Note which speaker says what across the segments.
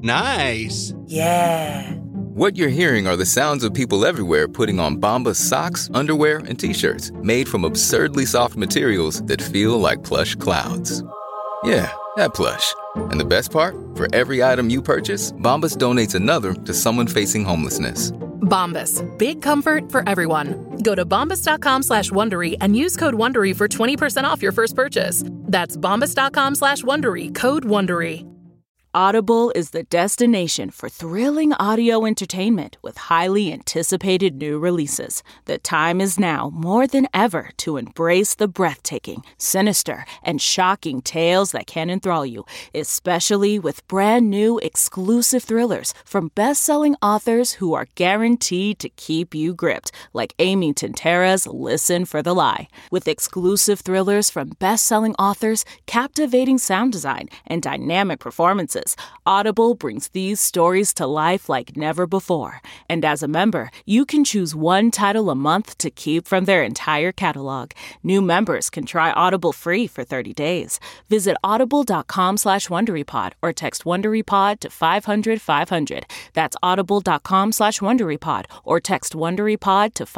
Speaker 1: Nice.
Speaker 2: Yeah.
Speaker 3: What you're hearing are the sounds of people everywhere putting on Bombas socks, underwear, and T-shirts made from absurdly soft materials that feel like plush clouds. Yeah, that plush. And the best part? For every item you purchase, Bombas donates another to someone facing homelessness.
Speaker 4: Bombas. Big comfort for everyone. Go to bombas.com/Wondery and use code Wondery for 20% off your first purchase. That's bombas.com/Wondery, code Wondery.
Speaker 5: Audible is the destination for thrilling audio entertainment with highly anticipated new releases. The time is now more than ever to embrace the breathtaking, sinister, and shocking tales that can enthrall you, especially with brand new exclusive thrillers from best-selling authors who are guaranteed to keep you gripped, like Amy Tintera's Listen for the Lie. With exclusive thrillers from best-selling authors, captivating sound design, and dynamic performances, Audible brings these stories to life like never before. And as a member, you can choose one title a month to keep from their entire catalog. New members can try Audible free for 30 days. Visit audible.com/WonderyPod or text WonderyPod to 500-500. That's audible.com/WonderyPod or text WonderyPod to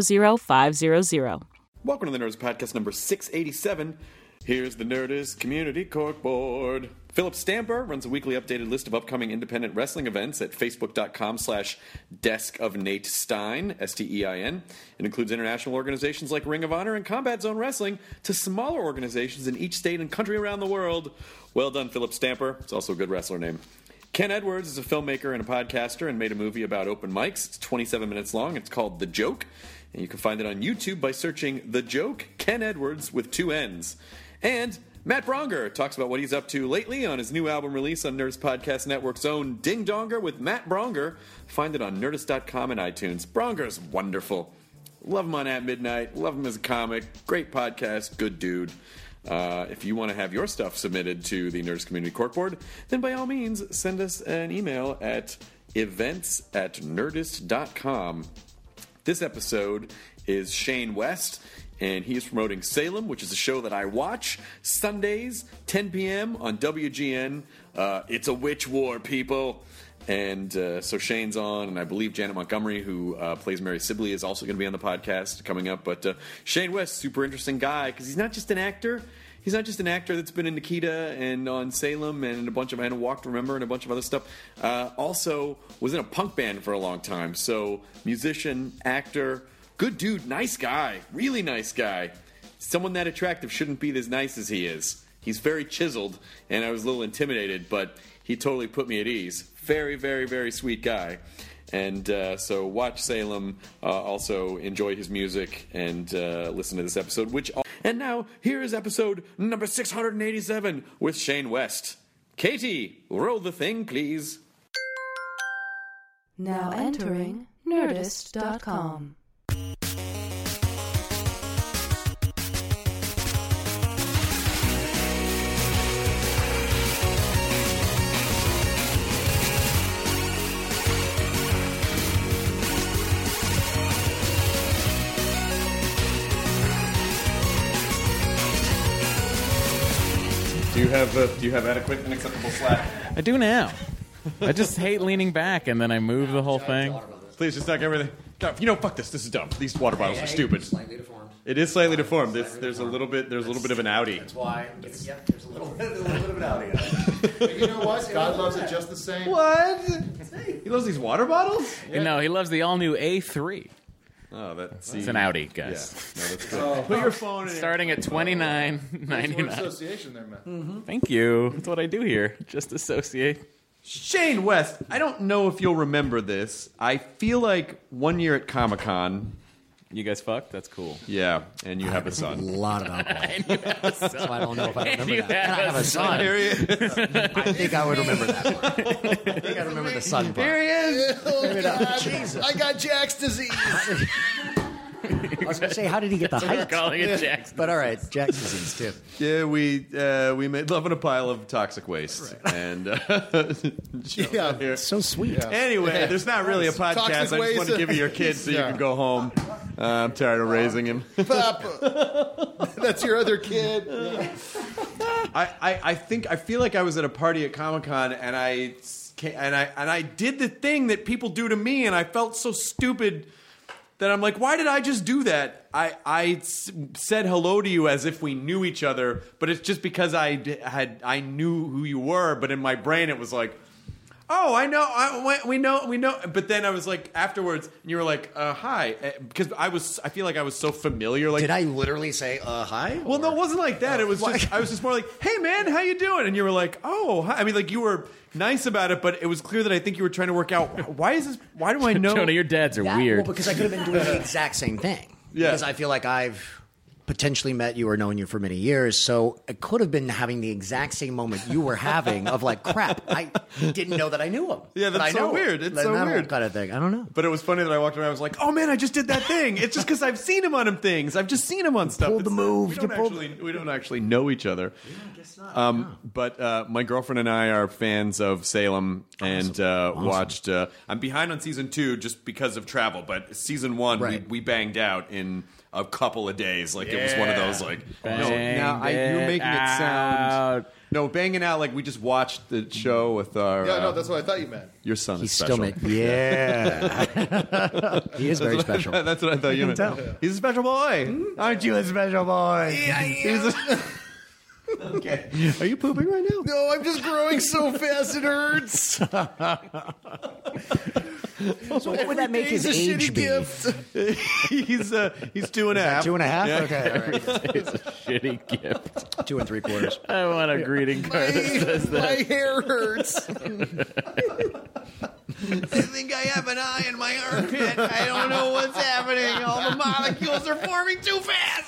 Speaker 5: 500-500.
Speaker 6: Welcome to the Nerdist Podcast number 687. Here's the Nerdist Community Corkboard. Philip Stamper runs a weekly updated list of upcoming independent wrestling events at facebook.com/Desk of Nate Stein, Stein. It includes international organizations like Ring of Honor and Combat Zone Wrestling to smaller organizations in each state and country around the world. Well done, Philip Stamper. It's also a good wrestler name. Ken Edwards is a filmmaker and a podcaster and made a movie about open mics. It's 27 minutes long. It's called The Joke. And you can find it on YouTube by searching The Joke, Ken Edwards with 2 N's. And Matt Bronger talks about what he's up to lately on his new album release on Nerdist Podcast Network's own Ding Donger with Matt Bronger. Find it on Nerdist.com and iTunes. Bronger's wonderful. Love him on At Midnight. Love him as a comic. Great podcast. Good dude. If you want to have your stuff submitted to the Nerdist Community Corkboard, then by all means, send us an email at events@nerdist.com. This episode is Shane West, and he is promoting Salem, which is a show that I watch Sundays, 10 p.m. on WGN. It's a witch war, people. And so Shane's on, and I believe Janet Montgomery, who plays Mary Sibley, is also going to be on the podcast coming up. But Shane West, super interesting guy, because he's not just an actor. He's not just an actor that's been in Nikita and on Salem and a bunch of and Walk to Remember and a bunch of other stuff. Also was in a punk band for a long time. So musician, actor, good dude, nice guy, really nice guy. Someone that attractive shouldn't be as nice as he is. He's very chiseled, and I was a little intimidated, but he totally put me at ease. Very, very, very sweet guy. And so watch Salem, also enjoy his music, and listen to this episode. And now, here is episode number 687 with Shane West. Katie, roll the thing, please.
Speaker 7: Now entering Nerdist.com.
Speaker 6: Do you have adequate and acceptable slack?
Speaker 8: I do now. I just hate leaning back and then I move the whole thing.
Speaker 6: Please just knock everything. God, fuck this. This is dumb. These water bottles are stupid.
Speaker 9: Slightly deformed.
Speaker 6: It is slightly deformed. There's a little bit of an outie.
Speaker 9: That's why. There's a little bit of an outie.
Speaker 10: But you know what? God loves it just the same.
Speaker 6: What? He loves these water bottles?
Speaker 8: You know, he loves the all-new A3.
Speaker 6: Oh, that's
Speaker 8: an outie, guys.
Speaker 6: Yeah. No, that's good. Put your phone in.
Speaker 8: Starting at $29.99.
Speaker 10: Association there, man.
Speaker 8: Mm-hmm. Thank you. That's what I do here. Just associate.
Speaker 6: Shane West, I don't know if you'll remember this. I feel like one year at Comic-Con...
Speaker 8: You guys fucked? That's cool.
Speaker 6: Yeah, and you have a son.
Speaker 9: A lot of alcohol.
Speaker 8: So
Speaker 9: I don't know if I remember that.
Speaker 8: And
Speaker 9: I have a son.
Speaker 6: Here he is.
Speaker 9: I think I would remember that part. I think I remember the son part.
Speaker 6: Here he is.
Speaker 10: Oh, God. Jesus. I got Jack's disease.
Speaker 9: I was going to say, how did he get the
Speaker 8: We're
Speaker 9: height?
Speaker 8: calling it Jack's.
Speaker 9: But all right, Jack's disease, too.
Speaker 6: Yeah, we made love in a pile of toxic waste. Right. And
Speaker 10: Yeah.
Speaker 6: here.
Speaker 9: So sweet.
Speaker 10: Yeah.
Speaker 6: Anyway, there's not really a podcast.
Speaker 10: Toxic
Speaker 6: I just
Speaker 10: waste.
Speaker 6: want to give you your kid so you
Speaker 10: Yeah.
Speaker 6: can go home. I'm tired of raising him.
Speaker 10: Papa. That's your other kid.
Speaker 6: I feel like I was at a party at Comic-Con and I and I did the thing that people do to me, and I felt so stupid that I'm like, why did I just do that? I said hello to you as if we knew each other, but it's just because I knew who you were. But in my brain, it was like, oh, I know, we know. But then I was like, afterwards, and you were like, hi, because I feel like I was so familiar. Like,
Speaker 9: Did I literally say hi?
Speaker 6: well, no, it wasn't like that. It was just, I was just more like, hey, man, how you doing? And you were like, oh, hi. I mean, like, you were nice about it, but it was clear that I think you were trying to work out, why do I know?
Speaker 8: Jonah, your dads are weird.
Speaker 9: Well, because I could have been doing the exact same thing.
Speaker 6: Yeah.
Speaker 9: Because I feel like I've potentially met you or known you for many years, so I could have been having the exact same moment you were having of like, crap, I didn't know that I knew him.
Speaker 6: Yeah, that's
Speaker 9: But I
Speaker 6: so
Speaker 9: know him.
Speaker 6: weird. It's
Speaker 9: Like,
Speaker 6: so
Speaker 9: that
Speaker 6: weird.
Speaker 9: kind of thing. I don't know.
Speaker 6: But it was funny that I walked around. I was like, "Oh man, I just did that thing." It's just because I've seen him on things. I've just seen him on stuff.
Speaker 9: pulled the move.
Speaker 6: We don't actually know each other. But my girlfriend and I are fans of Salem, and watched. I'm behind on season 2 just because of travel. But season 1,
Speaker 9: Right.
Speaker 6: we banged out in a couple of days. Like it was one of those like.
Speaker 8: Banged
Speaker 6: You're making it sound. No, banging out like we just watched the show with our.
Speaker 10: Yeah, no, that's what I thought you meant.
Speaker 6: Your son
Speaker 9: He's
Speaker 6: is special.
Speaker 9: still yeah. He is very special.
Speaker 6: That's what I thought you meant.
Speaker 9: tell.
Speaker 6: He's a special boy.
Speaker 9: Aren't you a special boy?
Speaker 6: Okay. Are you pooping right now?
Speaker 10: No, I'm just growing so fast it hurts.
Speaker 9: So what would that make his
Speaker 10: It's a
Speaker 9: age
Speaker 10: shitty
Speaker 9: be?
Speaker 10: gift.
Speaker 6: He's 2.5.
Speaker 9: 2.5?
Speaker 6: Yeah.
Speaker 9: Okay, all right.
Speaker 8: It's a shitty gift.
Speaker 9: 2 3/4.
Speaker 8: I want a greeting card that says that.
Speaker 10: My hair hurts.
Speaker 6: I think I have an eye in my armpit. I don't know what's happening. All the molecules are forming too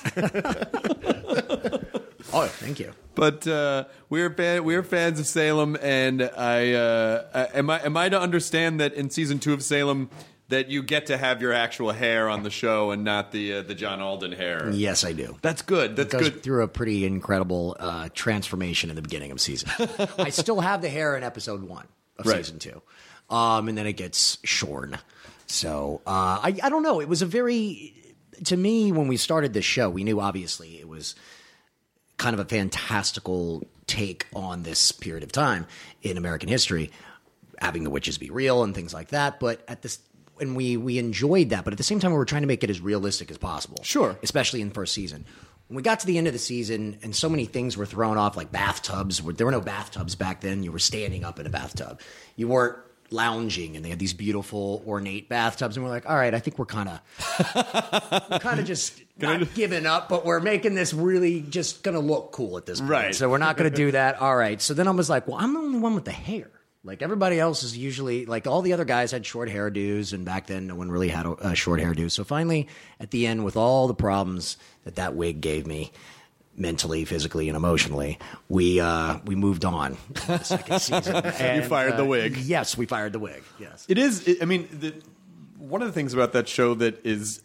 Speaker 6: fast.
Speaker 9: Oh, thank you.
Speaker 6: But we're fans of Salem, and am I to understand that in season 2 of Salem that you get to have your actual hair on the show and not the John Alden hair?
Speaker 9: Yes, I do.
Speaker 6: That's good. That's
Speaker 9: It goes
Speaker 6: good.
Speaker 9: through a pretty incredible transformation in the beginning of season. I still have the hair in episode 1 of
Speaker 6: Right.
Speaker 9: season 2, and then it gets shorn. So I don't know. It was to me, when we started this show, we knew obviously it was kind of a fantastical take on this period of time in American history, having the witches be real and things like that. But and we enjoyed that. But at the same time, we were trying to make it as realistic as possible.
Speaker 6: Sure.
Speaker 9: Especially in the first season. When we got to the end of the season and so many things were thrown off, like bathtubs, there were no bathtubs back then. You were standing up in a bathtub. You weren't lounging, and they had these beautiful ornate bathtubs, and we're like, all right, I think we're kind of just not giving up, but we're making this really just going to look cool at this point.
Speaker 6: Right.
Speaker 9: So we're not going to do that. All right. So then I was like, well, I'm the only one with the hair. Like everybody else is usually, like all the other guys had short hairdos, and back then no one really had a short hairdo. So finally, at the end, with all the problems that wig gave me, mentally, physically, and emotionally, we moved on to the second season. And,
Speaker 6: You fired the wig.
Speaker 9: Yes, we fired the wig. Yes.
Speaker 6: It is. I mean, one of the things about that show that is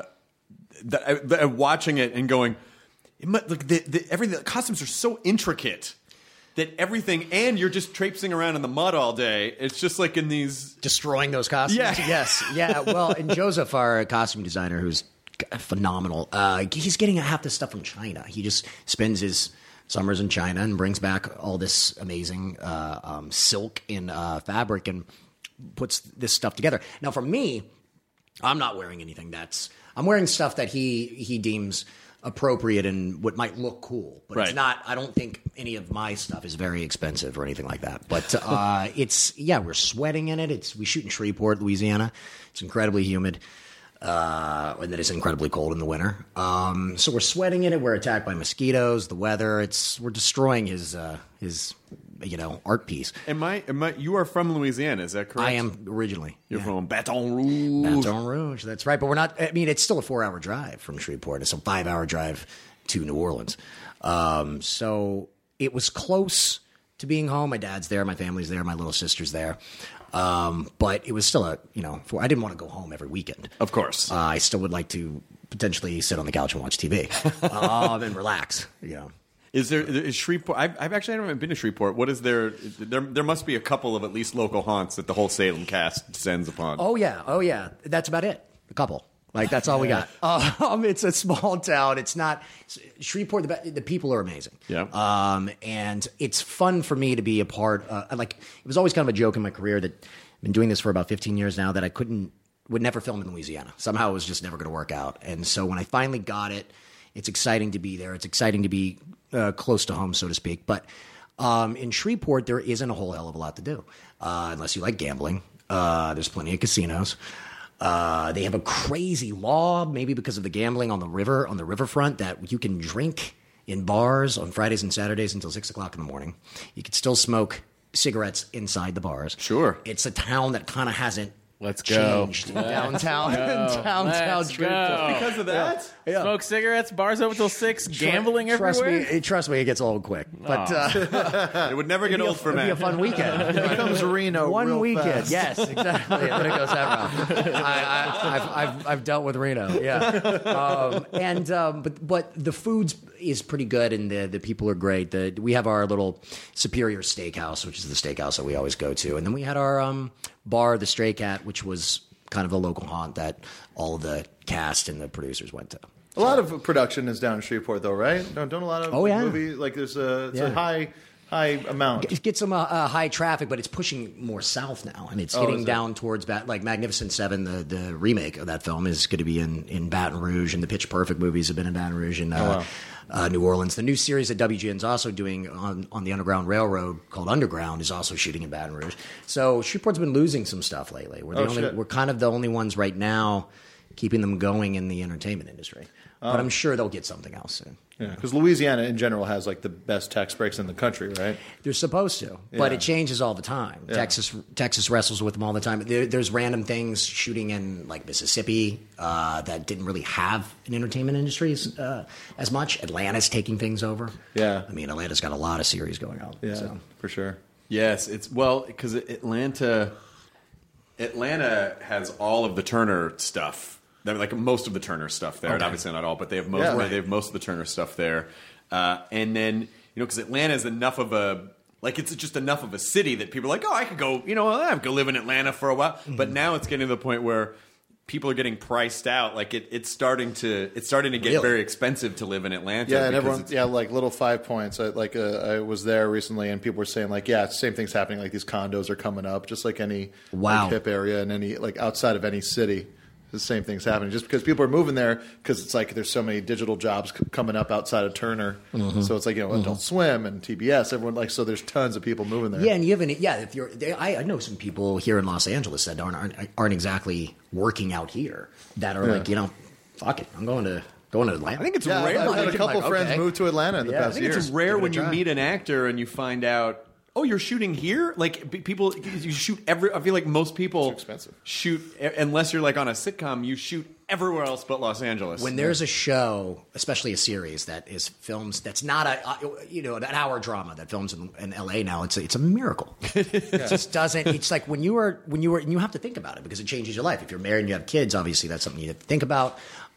Speaker 6: watching it and going, the costumes are so intricate that everything, and you're just traipsing around in the mud all day. It's just like in these
Speaker 9: Destroying those costumes.
Speaker 6: Yeah.
Speaker 9: Yes. Yeah. Well, and Joseph, our costume designer, who's phenomenal, he's getting half this stuff from China. He just spends his summers in China and brings back all this amazing silk and fabric and puts this stuff together. Now, for me, I'm not wearing anything I'm wearing stuff that he deems appropriate and what might look cool, but it's
Speaker 6: Right.
Speaker 9: not. I don't think any of my stuff is very expensive or anything like that. But we're sweating in it. We shoot in Shreveport, Louisiana. It's incredibly humid, and then it's incredibly cold in the winter. So we're sweating in it. We're attacked by mosquitoes. The weather. We're destroying his art piece.
Speaker 6: You are from Louisiana, is that correct?
Speaker 9: I am originally.
Speaker 6: You're from Baton Rouge.
Speaker 9: Baton Rouge, that's right. But we're not. I mean, it's still a 4-hour drive from Shreveport. It's a 5-hour drive to New Orleans. So it was close to being home. My dad's there, my family's there, my little sister's there. But it was still I didn't want to go home every weekend.
Speaker 6: Of course.
Speaker 9: I still would like to potentially sit on the couch and watch TV and relax.
Speaker 6: Is Shreveport? I've actually never been to Shreveport. What is there? There must be a couple of at least local haunts that the whole Salem cast descends upon.
Speaker 9: Oh yeah, that's about it. A couple. Like, that's all we got. It's a small town. It's not Shreveport. The people are amazing.
Speaker 6: Yeah.
Speaker 9: And it's fun for me to be a part. Like, it was always kind of a joke in my career that I've been doing this for about 15 years now that I would never film in Louisiana. Somehow it was just never going to work out. And so when I finally got it, it's exciting to be there. It's exciting to be close to home, so to speak. But in Shreveport, there isn't a whole hell of a lot to do unless you like gambling. There's plenty of casinos. They have a crazy law, maybe because of the gambling on the riverfront, that you can drink in bars on Fridays and Saturdays until 6 o'clock in the morning. You can still smoke cigarettes inside the bars.
Speaker 6: Sure.
Speaker 9: It's a town that kind of hasn't
Speaker 8: Let's go.
Speaker 9: changed in downtown.
Speaker 8: Let's
Speaker 9: Shreveport.
Speaker 8: go.
Speaker 6: Because of that?
Speaker 9: Yeah.
Speaker 8: Smoke cigarettes, bars open till 6, gambling
Speaker 9: Trust
Speaker 8: everywhere.
Speaker 9: Trust me, it gets old quick. But
Speaker 6: It would never get old for
Speaker 9: it'd be
Speaker 6: me.
Speaker 9: a fun weekend.
Speaker 10: Here comes Reno.
Speaker 9: One
Speaker 10: real
Speaker 9: weekend,
Speaker 10: fast.
Speaker 9: yes, exactly. And then it goes that route. I've dealt with Reno, yeah. But the food is pretty good, and the people are great. We have our little Superior Steakhouse, which is the steakhouse that we always go to, and then we had our bar, the Stray Cat, which was kind of a local haunt that all of the cast and the producers went to.
Speaker 10: A lot of production is down in Shreveport, though, right? Don't a lot of movie like there's a high amount.
Speaker 9: It gets some high traffic, but it's pushing more south now, and it's getting down towards like Magnificent Seven. The remake of that film is going to be in Baton Rouge, and the Pitch Perfect movies have been in Baton Rouge and New Orleans. The new series that WGN's also doing on the Underground Railroad called Underground is also shooting in Baton Rouge. So Shreveport's been losing some stuff lately. We're kind of the only ones right now keeping them going in the entertainment industry. But I'm sure they'll get something else soon.
Speaker 10: Yeah, because Louisiana in general has like the best tax breaks in the country, right?
Speaker 9: They're supposed to, but it changes all the time.
Speaker 10: Yeah.
Speaker 9: Texas wrestles with them all the time. There's random things shooting in like Mississippi that didn't really have an entertainment industry as much. Atlanta's taking things over.
Speaker 10: Yeah.
Speaker 9: I mean, Atlanta's got a lot of series going on.
Speaker 10: Yeah,
Speaker 9: So.
Speaker 10: for sure.
Speaker 6: Yes, because Atlanta has all of the Turner stuff. Like most of the Turner stuff there, and obviously not all, but they have most of the Turner stuff there. And then because Atlanta is enough of it's just enough of a city that people are like, oh, I could go, I could go live in Atlanta for a while. Mm-hmm. But now it's getting to the point where people are getting priced out. Like it's starting to get very expensive to live in Atlanta.
Speaker 10: Yeah, and everyone, like little 5 points. I was there recently, and people were saying like, same thing's happening. Like these condos are coming up, just like any like, hip area and any like outside of any city. The same thing's happening just because people are moving there because it's like there's so many digital jobs coming up outside of Turner. Mm-hmm. So it's like Adult Swim and TBS. Everyone so there's tons of people moving there.
Speaker 9: Yeah, and you have if you're, I know some people here in Los Angeles that aren't exactly working out here that are like fuck it, I'm going to Atlanta.
Speaker 6: I think it's rare.
Speaker 10: I've had a couple friends move to Atlanta in the past year.
Speaker 6: It's rare when you meet an actor and you find out, oh, you're shooting here? Like people, you shoot I feel like most people shoot unless you're like on a sitcom. You shoot everywhere else but Los Angeles.
Speaker 9: When there's a show, especially a series that is films, that's not an hour drama that films in LA now. It's a miracle. It just doesn't. It's like when you have to think about it because it changes your life. If you're married and you have kids, obviously that's something you have to think about.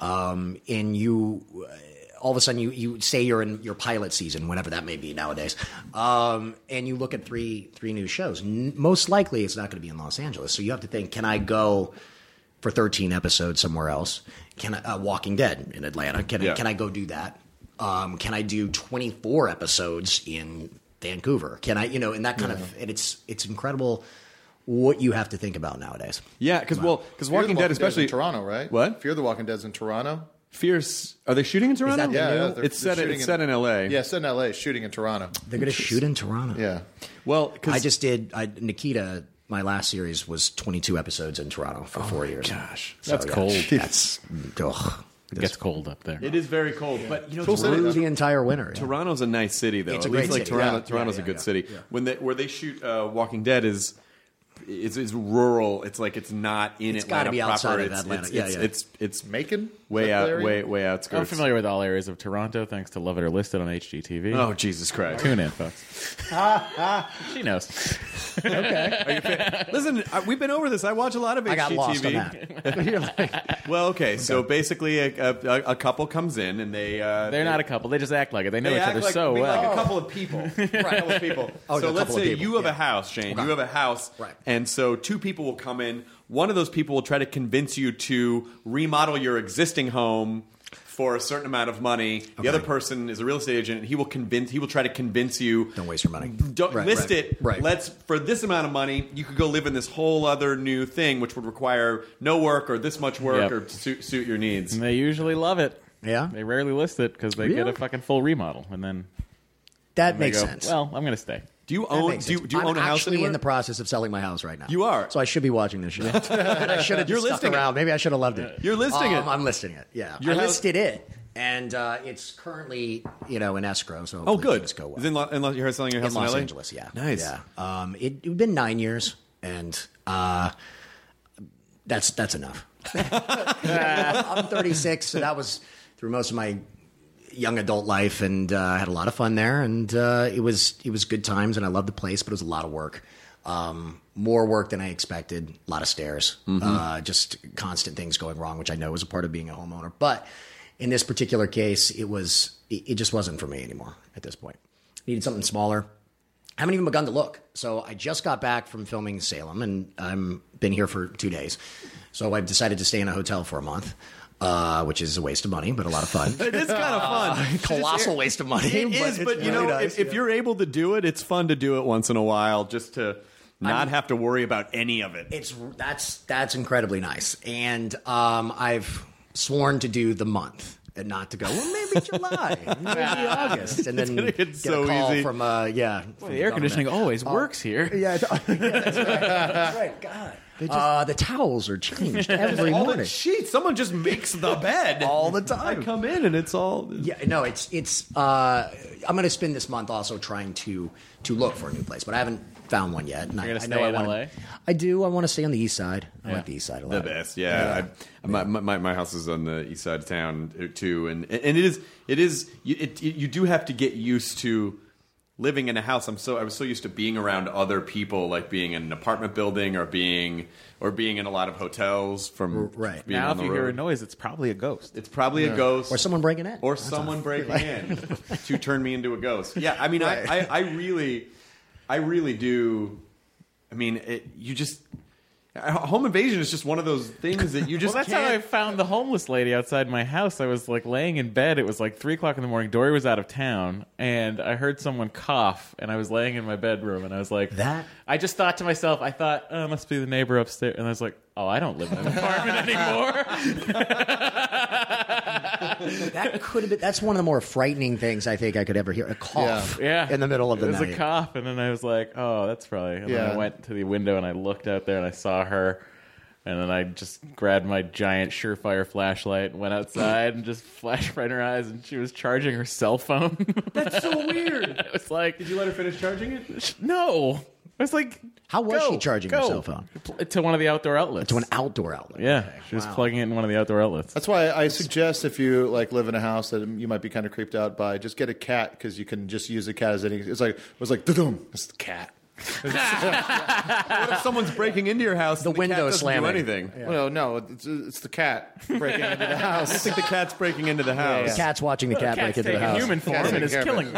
Speaker 9: And you. All of a sudden, you say you're in your pilot season, whatever that may be nowadays, and you look at three new shows. Most likely, it's not going to be in Los Angeles. So you have to think: can I go for 13 episodes somewhere else? Can I Walking Dead in Atlanta? Can I go do that? Can I do 24 episodes in Vancouver? Can I and that kind of and it's incredible what you have to think about nowadays.
Speaker 6: Yeah, because Walking Dead, especially
Speaker 10: in Toronto, right?
Speaker 6: What?
Speaker 10: Fear the Walking Dead's in Toronto.
Speaker 6: Fierce. Are they shooting in Toronto?
Speaker 10: It's set
Speaker 6: in L.A.
Speaker 10: Yeah, it's set in L.A. Shooting in Toronto.
Speaker 9: They're going to shoot in Toronto.
Speaker 10: Yeah.
Speaker 6: Well, because
Speaker 9: I just did Nikita. My last series was 22 episodes in Toronto for 4 years.
Speaker 8: Gosh,
Speaker 9: So,
Speaker 8: that's cold.
Speaker 9: That's
Speaker 8: It gets cold up there.
Speaker 6: it is very cold, but
Speaker 9: through the entire winter. Yeah.
Speaker 6: Toronto's a nice city, though.
Speaker 9: It's a
Speaker 6: At least
Speaker 9: great
Speaker 6: like
Speaker 9: city.
Speaker 6: Toronto's a good city. Where they shoot Walking Dead is. It's rural. It's like it's not in
Speaker 9: It's
Speaker 6: Atlanta
Speaker 9: gotta be
Speaker 6: proper.
Speaker 9: outside of Atlanta.
Speaker 6: It's
Speaker 10: Macon?
Speaker 6: way outskirts.
Speaker 8: I'm familiar with all areas of Toronto thanks to Love It or Listed on HGTV.
Speaker 6: Oh, Jesus Christ.
Speaker 8: Tune in, folks. She knows.
Speaker 9: Okay.
Speaker 6: Listen, we've been over this. I watch a lot of HGTV.
Speaker 9: I got lost on that.
Speaker 6: Well, okay. So basically, a couple comes in and
Speaker 8: They're not a couple. They just act like it. They know
Speaker 6: They
Speaker 8: each
Speaker 6: act
Speaker 8: other
Speaker 6: like,
Speaker 8: so well.
Speaker 6: like a couple of people. Right. A couple of people.
Speaker 9: Oh,
Speaker 6: so
Speaker 9: a
Speaker 6: let's
Speaker 9: couple of
Speaker 6: say
Speaker 9: people.
Speaker 6: you have a house, Shane.
Speaker 9: Okay.
Speaker 6: You have a house.
Speaker 9: Right.
Speaker 6: And so two people will come in. one of those people will try to convince you to remodel your existing home for a certain amount of money. The other person is a real estate agent, and he will try to convince you.
Speaker 9: Don't waste your money.
Speaker 6: Don't list it.
Speaker 9: Right.
Speaker 6: For this amount of money, you could go live in this whole other new thing, which would require no work or this much work or to suit your needs.
Speaker 8: And they usually love it.
Speaker 9: Yeah?
Speaker 8: They rarely list it because they get a fucking full remodel, and then
Speaker 9: That
Speaker 8: they
Speaker 9: makes
Speaker 8: go,
Speaker 9: sense.
Speaker 8: Well, I'm going to stay.
Speaker 6: Do you
Speaker 9: That
Speaker 6: own?
Speaker 9: makes
Speaker 6: Do
Speaker 9: sense.
Speaker 6: you own a house
Speaker 9: I'm actually
Speaker 6: anywhere?
Speaker 9: in the process of selling my house right now.
Speaker 6: You are.
Speaker 9: So I should be watching this show. And I should have
Speaker 6: You're
Speaker 9: just stuck
Speaker 6: listing it.
Speaker 9: around. Maybe I should have loved it.
Speaker 6: You're listing it.
Speaker 9: I'm listing it. Yeah,
Speaker 6: Your
Speaker 9: I
Speaker 6: house-
Speaker 9: listed it, and it's currently in escrow. So
Speaker 6: Oh,
Speaker 9: hopefully
Speaker 6: good.
Speaker 9: things go well.
Speaker 6: Is you're selling your house
Speaker 9: in Los
Speaker 6: LA?
Speaker 9: Angeles, yeah.
Speaker 6: Nice.
Speaker 9: Yeah. It'd been 9 years, and that's enough. I'm 36, so that was through most of my young adult life, and I had a lot of fun there, and it was good times, and I loved the place, but it was a lot of work. More work than I expected. A lot of stairs. Just constant things going wrong, which I know is a part of being a homeowner. But in this particular case, it just wasn't for me anymore at this point. Needed something smaller. I haven't even begun to look. So I just got back from filming Salem, and I'm been here for 2 days. So I've decided to stay in a hotel for a month. Which is a waste of money, but a lot of fun.
Speaker 6: It is kind of fun.
Speaker 9: Colossal waste of money.
Speaker 6: It is, but
Speaker 9: it's
Speaker 6: you know,
Speaker 9: really nice,
Speaker 6: if you're able to do it, it's fun to do it once in a while, just to not have to worry about any of it.
Speaker 9: That's incredibly nice, and I've sworn to do the month and not to go. Well, maybe July, maybe August, and then
Speaker 6: gonna get so
Speaker 9: a call
Speaker 6: easy.
Speaker 9: from from
Speaker 8: The air
Speaker 9: government.
Speaker 8: conditioning always works here.
Speaker 9: Yeah, that's right. That's right. God. The towels are changed every
Speaker 6: all
Speaker 9: morning.
Speaker 6: the sheets. Someone just makes the bed
Speaker 9: All the time.
Speaker 6: I come in and it's all.
Speaker 9: Yeah, no, it's. I'm going to spend this month also trying to look for a new place, but I haven't found one yet. And
Speaker 8: You're
Speaker 9: I
Speaker 8: gonna
Speaker 9: know
Speaker 8: stay
Speaker 9: I
Speaker 8: in
Speaker 9: wanna-
Speaker 8: LA?
Speaker 9: I do. I want to stay on the east side. I like the east side a
Speaker 6: The
Speaker 9: lot.
Speaker 6: best, yeah. My house is on the east side of town too, and it is you do have to get used to living in a house. I was so used to being around other people, like being in an apartment building or being in a lot of hotels from
Speaker 9: Right.
Speaker 6: being
Speaker 8: Now,
Speaker 6: on
Speaker 8: if
Speaker 6: the
Speaker 8: you
Speaker 6: road.
Speaker 8: hear a noise, it's probably a ghost.
Speaker 6: It's probably a ghost
Speaker 9: Or someone breaking in.
Speaker 6: or someone breaking in to turn me into a ghost. Yeah, I mean, I really do. I mean, home invasion is just one of those things that you just
Speaker 8: Well, that's how I
Speaker 6: can't.
Speaker 8: found the homeless lady outside my house. I was like laying in bed. It was like 3:00 in the morning. Dory was out of town, and I heard someone cough. And I was laying in my bedroom, and I was like,
Speaker 9: That-
Speaker 8: I just thought to myself, it must be the neighbor upstairs. And I was like, oh, I don't live in an apartment anymore.
Speaker 9: That could have been. That's one of the more frightening things I think I could ever hear. A cough
Speaker 8: Yeah,
Speaker 9: in the middle of the
Speaker 8: It was
Speaker 9: night.
Speaker 8: a cough, and then I was like, "Oh, that's probably." And then I went to the window and I looked out there and I saw her, and then I just grabbed my giant Surefire flashlight and went outside and just flashed right in her eyes, and she was charging her cell phone.
Speaker 6: That's so weird.
Speaker 8: It was like,
Speaker 6: Did you let her finish charging it?
Speaker 8: no. I was like,
Speaker 9: How was
Speaker 8: go,
Speaker 9: she charging her
Speaker 8: go.
Speaker 9: cell phone?
Speaker 8: To one of the outdoor outlets.
Speaker 9: To an outdoor outlet.
Speaker 8: Yeah, she was plugging it in one of the outdoor outlets.
Speaker 10: That's why I suggest if you live in a house that you might be kind of creeped out by, just get a cat because you can just use the cat as any. It was like da-dum. It's the cat.
Speaker 6: What if someone's breaking into your house?
Speaker 9: The
Speaker 6: and
Speaker 9: window
Speaker 6: cat doesn't
Speaker 9: slamming.
Speaker 6: do anything.
Speaker 10: Well, no, it's the cat breaking into the house.
Speaker 6: I think the cat's breaking into the house.
Speaker 9: The cat's watching the cat break
Speaker 8: Cat's
Speaker 9: into the
Speaker 8: taking
Speaker 9: house.
Speaker 8: human form
Speaker 10: Cat's
Speaker 8: and is
Speaker 10: taking
Speaker 8: killing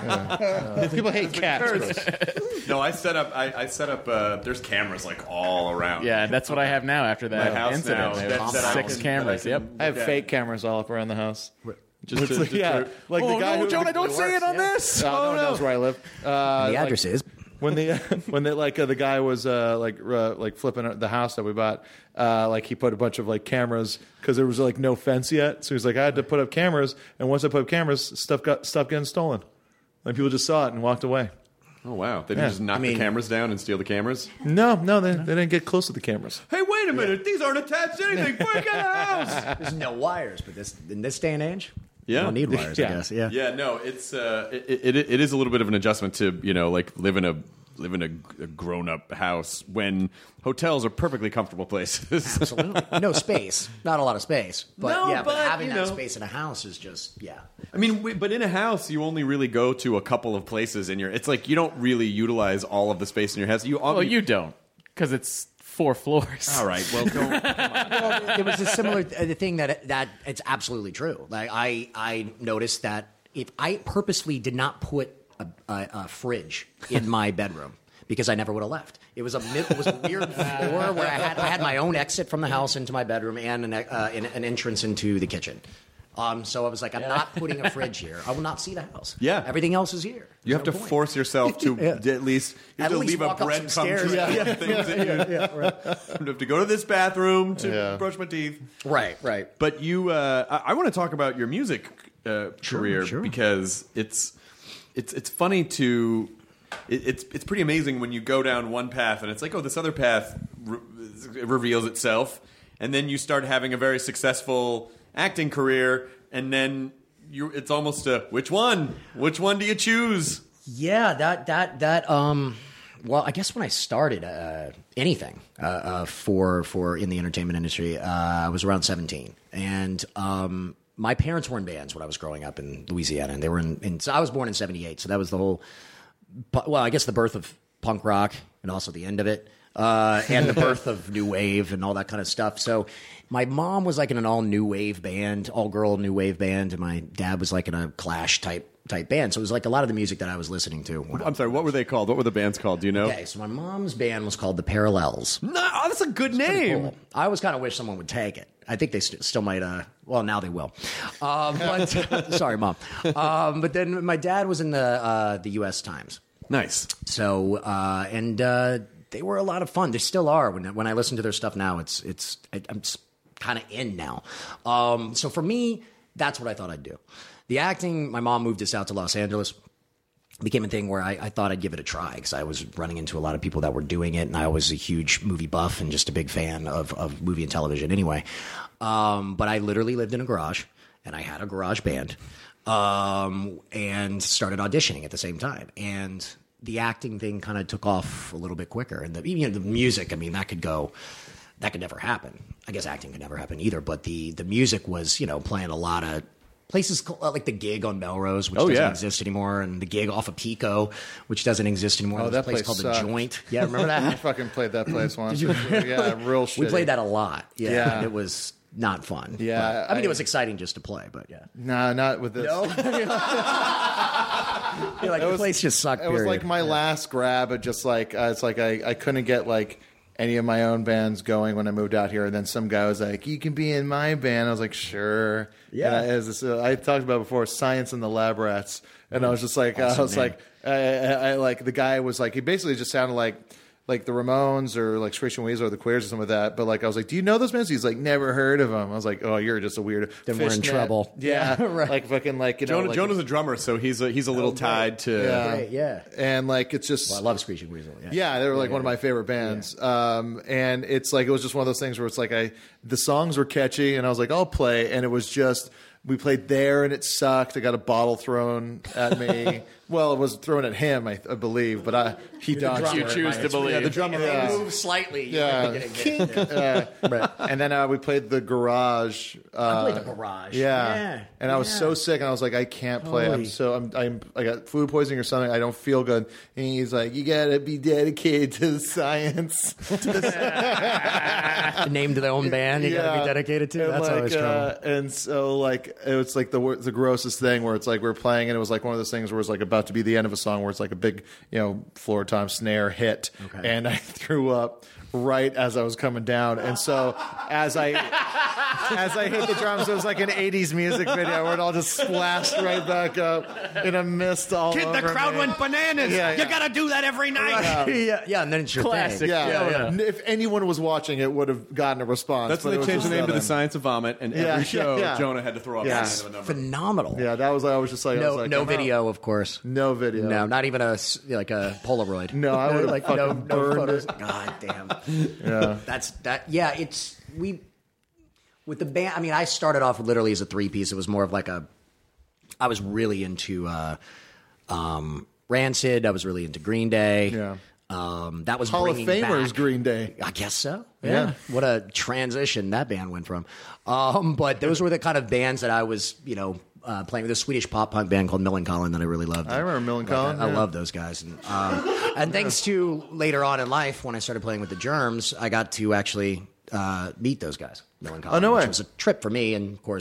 Speaker 8: me.
Speaker 10: People hate cats.
Speaker 6: No, I set up. There's cameras like all around.
Speaker 8: Yeah, and that's what I have now after
Speaker 6: My
Speaker 8: that
Speaker 6: house
Speaker 8: incident.
Speaker 6: now,
Speaker 8: They have
Speaker 6: that I
Speaker 8: 6
Speaker 6: can-
Speaker 8: cameras.
Speaker 6: that I
Speaker 8: Yep.
Speaker 6: can-
Speaker 10: I have
Speaker 6: Yeah.
Speaker 10: fake cameras all up around the house.
Speaker 6: Just to,
Speaker 10: Yeah, like the guy who
Speaker 8: Jonah, don't say it on this.
Speaker 10: No one knows where I live.
Speaker 9: The address is.
Speaker 10: when the guy was flipping the house that we bought, he put a bunch of cameras because there was no fence yet. So he's like, I had to put up cameras, and once I put up cameras, stuff getting stolen. Like people just saw it and walked away.
Speaker 6: Oh wow! They just knock the cameras down and steal the cameras.
Speaker 10: No, they didn't get close to the cameras.
Speaker 6: Hey, wait a minute! These aren't attached to anything. Break out of the house!
Speaker 9: There's no wires, but in this day and age,
Speaker 6: Yeah.
Speaker 9: you don't need wires, I guess. Yeah.
Speaker 6: Yeah, no, it's it is a little bit of an adjustment to live in a grown up house when hotels are perfectly comfortable places.
Speaker 9: Absolutely. No space. Not a lot of space. But
Speaker 6: No,
Speaker 9: but
Speaker 6: but,
Speaker 9: having
Speaker 6: you
Speaker 9: that
Speaker 6: know.
Speaker 9: space in a house is just, yeah.
Speaker 6: I mean, but in a house, you only really go to a couple of places in your. It's like you don't really utilize all of the space in your house.
Speaker 8: Well, you don't, because it's 4 floors.
Speaker 6: all right? Well, don't.
Speaker 9: Well, it was a similar thing that it's absolutely true. Like I noticed that if I purposely did not put a fridge in my bedroom because I never would have left. It was a weird floor where I had my own exit from the house into my bedroom and an entrance into the kitchen. So I was like, I'm not putting a fridge here. I will not see the house.
Speaker 1: Yeah.
Speaker 9: Everything else is here.
Speaker 1: You have to force yourself to at least leave a breadcrumb trail. You have to go to this bathroom to brush my teeth.
Speaker 9: Right.
Speaker 1: But you, I want to talk about your music career because it's funny to. It's pretty amazing when you go down one path and it's like, oh, this other path reveals itself, and then you start having a very successful acting career, and then it's almost a which one do you choose?
Speaker 9: Yeah, that well, I guess when I started anything for in the entertainment industry, I was around 17, and my parents were in bands when I was growing up in Louisiana, and they were so I was born in 78, so that was the whole, well, I guess the birth of punk rock and also the end of it, and the birth of new wave and all that kind of stuff. So my mom was like in an all new wave band, all girl new wave band, and my dad was like in a Clash type band. So it was like a lot of the music that I was listening to.
Speaker 1: I'm sorry, what were they called? What were the bands called? Do you know?
Speaker 9: Okay, so my mom's band was called The Parallels.
Speaker 1: No, that's a good name.
Speaker 9: Cool. I always kind of wish someone would take it. I think they still might. Well, now they will. But sorry, Mom. But then my dad was in the U.S. Times.
Speaker 1: Nice.
Speaker 9: So they were a lot of fun. They still are. When I listen to their stuff now, I'm kind of in now. So for me, that's what I thought I'd do. The acting, my mom moved us out to Los Angeles. It became a thing where I thought I'd give it a try because I was running into a lot of people that were doing it, and I was a huge movie buff and just a big fan of movie and television anyway. But I literally lived in a garage, and I had a garage band, and started auditioning at the same time. And the acting thing kind of took off a little bit quicker. And the music, I mean, that could never happen. I guess acting could never happen either. But the music was, playing a lot of places like the Gig on Melrose, which doesn't exist anymore, and the Gig off of Pico, which doesn't exist anymore.
Speaker 10: Oh,
Speaker 9: There's
Speaker 10: that
Speaker 9: a place
Speaker 10: place
Speaker 9: called
Speaker 10: sucked.
Speaker 9: The Joint. Yeah, remember that?
Speaker 10: I fucking played that place once. Yeah, real shitty.
Speaker 9: We played that a lot. Yeah.
Speaker 10: Yeah.
Speaker 9: It was not fun.
Speaker 10: Yeah,
Speaker 9: but, I mean, it was exciting just to play, but yeah.
Speaker 10: No, not with this.
Speaker 9: No? You're like, the place just sucked,
Speaker 10: It was like my last grab at just like, it's like I couldn't get like any of my own bands going when I moved out here. And then some guy was like, you can be in my band. I was like, sure.
Speaker 9: Yeah.
Speaker 10: And I talked about before, Science and the Lab Rats. And I was just like,
Speaker 9: Awesome,
Speaker 10: I like, the guy was like, he basically just sounded like the Ramones or like Screeching Weasel or the Queers or something like that. But like, I was like, do you know those bands? He's like, never heard of them. I was like, oh, you're just a weird.
Speaker 9: Then we're in trouble.
Speaker 10: Yeah.
Speaker 9: Right.
Speaker 10: Like fucking like,
Speaker 1: Jonah's a drummer, so he's a little tied to.
Speaker 10: Yeah.
Speaker 9: Right, yeah.
Speaker 10: And like, it's just.
Speaker 9: Well, I love Screeching Weasel.
Speaker 10: Yeah, they were like one of my favorite bands.
Speaker 9: Yeah.
Speaker 10: And it's like, it was just one of those things where it's like the songs were catchy and I was like, I'll play. And it was just, we played there and it sucked. I got a bottle thrown at me. Well, it was thrown at him, I believe, but he dodged it.
Speaker 1: You choose to believe.
Speaker 10: Yeah, the drummer
Speaker 9: Moved slightly.
Speaker 10: Yeah.
Speaker 9: Right.
Speaker 10: And then we played the garage.
Speaker 9: I played the garage.
Speaker 10: Yeah. And I was so sick, and I was like, I can't play. I got food poisoning or something. I don't feel good. And he's like, you gotta be dedicated to the science.
Speaker 9: Named their own band. You gotta be dedicated to.
Speaker 10: And
Speaker 9: That's always trouble.
Speaker 10: And so like it was like the grossest thing where it's like we're playing, and it was like one of those things where it's like about to be the end of a song where it's like a big floor tom snare hit, and I threw up right as I was coming down, and so as I hit the drums, it was like an 80s music video where it all just splashed right back up in a mist all over
Speaker 1: The crowd
Speaker 10: me.
Speaker 1: went bananas.
Speaker 10: Yeah.
Speaker 1: You gotta do that every night.
Speaker 9: Yeah, and then it's your
Speaker 8: Classic.
Speaker 9: thing.
Speaker 10: Yeah. If anyone was watching, it would have gotten a response.
Speaker 1: That's
Speaker 10: but
Speaker 1: when
Speaker 10: it
Speaker 1: they
Speaker 10: was
Speaker 1: changed the
Speaker 10: just
Speaker 1: name to
Speaker 10: that
Speaker 1: the Science of Vomit, and every show Jonah had to throw up
Speaker 10: Yeah.
Speaker 1: the number.
Speaker 9: Phenomenal.
Speaker 10: Yeah, that was. I was just like, I was
Speaker 9: No,
Speaker 10: like,
Speaker 9: no
Speaker 10: oh,
Speaker 9: video, of course.
Speaker 10: no video.
Speaker 9: No, not even a Polaroid.
Speaker 10: No, I would have
Speaker 9: like
Speaker 10: fucking burned
Speaker 9: photos.
Speaker 10: it.
Speaker 9: God damn.
Speaker 10: Yeah.
Speaker 9: That's that. Yeah, with the band. I mean, I started off literally as a 3-piece. It was more of like I was really into Rancid. I was really into Green Day.
Speaker 10: Yeah.
Speaker 9: That was
Speaker 10: Hall of
Speaker 9: bringing
Speaker 10: Famers
Speaker 9: back,
Speaker 10: Green Day.
Speaker 9: I guess so.
Speaker 10: Yeah.
Speaker 9: What a transition that band went from. But those were the kind of bands that I was, playing with a Swedish pop punk band called Millencolin that I really loved.
Speaker 10: I remember Millencolin.
Speaker 9: I love those guys. And thanks to later on in life, when I started playing with the Germs, I got to actually meet those guys, Millencolin.
Speaker 10: Oh, no way.
Speaker 9: Which was a trip for me. And of course,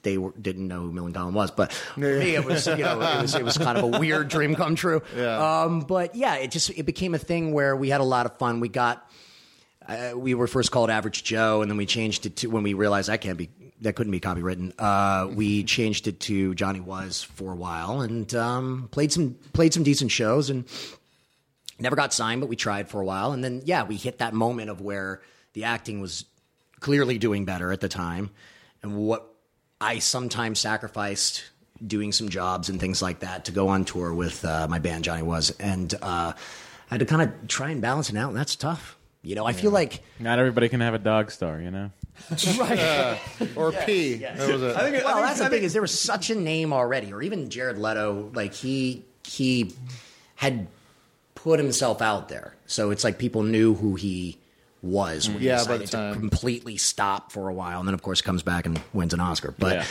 Speaker 9: they didn't know who Millen Collin was. But for me, it was, it was kind of a weird dream come true.
Speaker 10: Yeah.
Speaker 9: But yeah, it became a thing where we had a lot of fun. We were first called Average Joe, and then we changed it to, when we realized that couldn't be copywritten. We changed it to Johnny Was for a while, and played some decent shows, and never got signed, but we tried for a while. And then we hit that moment of where the acting was clearly doing better at the time, and what I sometimes sacrificed doing some jobs and things like that to go on tour with my band Johnny Was, and I had to kind of try and balance it out, and that's tough. I feel like
Speaker 8: not everybody can have a dog star,
Speaker 9: right?
Speaker 10: Or P.
Speaker 9: Yes. That's the thing is there was such a name already, or even Jared Leto, like he had put himself out there, so it's like people knew who he was when he decided to completely stop for a while, and then of course comes back and wins an Oscar. But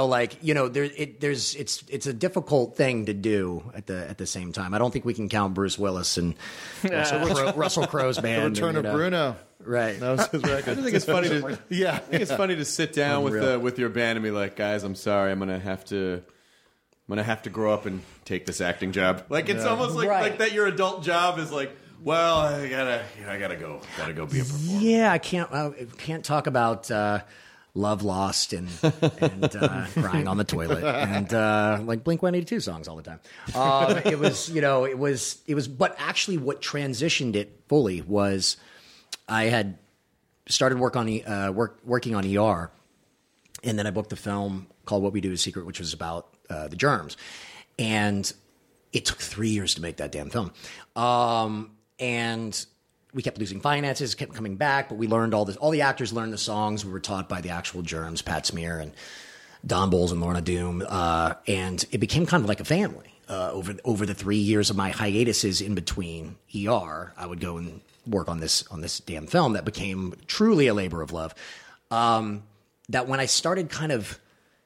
Speaker 9: it's a difficult thing to do at the same time. I don't think we can count Bruce Willis and Russell Crowe's band.
Speaker 10: The return of Bruno.
Speaker 9: Right.
Speaker 10: That was his record.
Speaker 1: I think it's funny to I think it's funny to sit down with your band and be like, guys, I'm sorry, I'm gonna have to grow up and take this acting job. Like it's almost like that. Your adult job is like, well, I gotta go be a performer.
Speaker 9: Yeah, I can't talk about love lost and crying on the toilet and like Blink-182 songs all the time. It was. But actually, what transitioned it fully was I had started working on ER, and then I booked a film called What We Do Is Secret, which was about the germs, and it took 3 years to make that damn film. And we kept losing finances, kept coming back, but we learned all this. All the actors learned the songs. We were taught by the actual germs, Pat Smear and Don Bowles and Lorna Doom. And it became kind of like a family. Over the 3 years of my hiatuses in between ER, I would go and work on this damn film that became truly a labor of love. That when I started kind of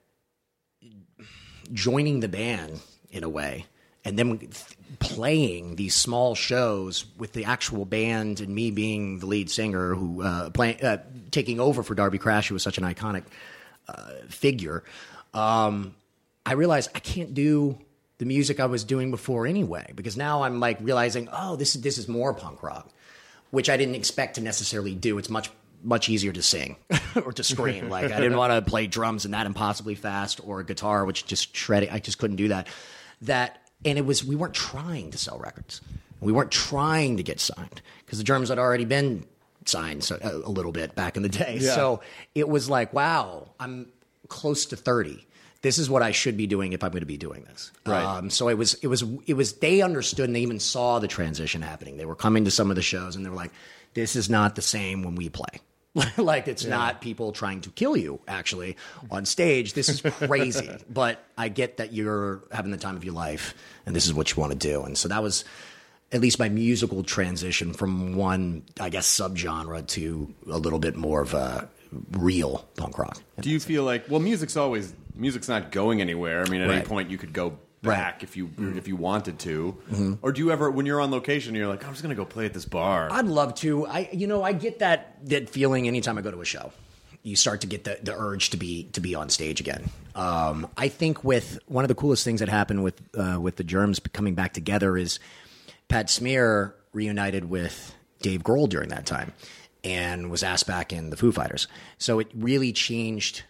Speaker 9: joining the band in a way, and then playing these small shows with the actual band and me being the lead singer who taking over for Darby Crash, who was such an iconic figure, I realized I can't do the music I was doing before anyway, because now I'm like realizing, oh, this is more punk rock, which I didn't expect to necessarily do. It's much easier to sing or to scream. Like I didn't want to play drums and that impossibly fast, or guitar, which just shredding. I just couldn't do that. And we weren't trying to sell records. We weren't trying to get signed because the germs had already been signed a little bit back in the day. Yeah. So it was like, wow, I'm close to 30. This is what I should be doing if I'm going to be doing this. Right. So it was, they understood, and they even saw the transition happening. They were coming to some of the shows and they were like, this is not the same when we play. Like it's not people trying to kill you actually on stage. This is crazy, but I get that you're having the time of your life and this is what you want to do. And so that was at least my musical transition from one, I guess, subgenre to a little bit more of a real punk rock.
Speaker 1: Do you feel like, well, music's not going anywhere. I mean, at any point you could go back if you wanted to, or do you ever, when you're on location, you're like, I'm just gonna go play at this bar?
Speaker 9: I'd love to. I get that feeling anytime I go to a show. You start to get the urge to be on stage again. I think with one of the coolest things that happened with the Germs coming back together is Pat Smear reunited with Dave Grohl during that time and was asked back in the Foo Fighters. So it really changed.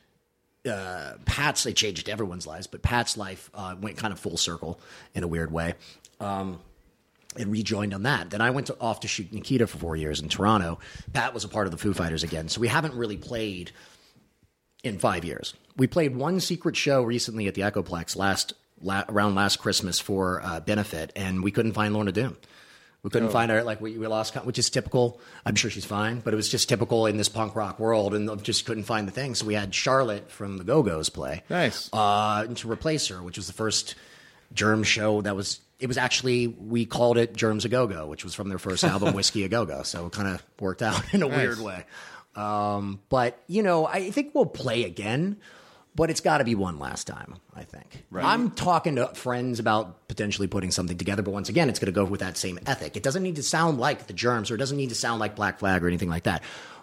Speaker 9: It changed everyone's lives, but Pat's life went kind of full circle in a weird way. And rejoined on that. Then I went off to shoot Nikita for 4 years in Toronto. Pat was a part of the Foo Fighters again, so we haven't really played in 5 years. We played one secret show recently at the Echoplex around last Christmas for benefit, and we couldn't find Lorna Doom. We couldn't find her, we lost, which is typical. I'm sure she's fine, but it was just typical in this punk rock world, and just couldn't find the thing. So we had Charlotte from the Go-Go's play.
Speaker 10: Nice.
Speaker 9: And to replace her, which was the first Germ show it was actually, we called it Germs A Go-Go, which was from their first album, Whiskey A Go-Go. So it kind of worked out in a weird way. But, I think we'll play again. But it's got to be one last time, I think. Right. I'm talking to friends about potentially putting something together, but once again, it's going to go with that same ethic. It doesn't need to sound like the Germs, or it doesn't need to sound like Black Flag or anything like that.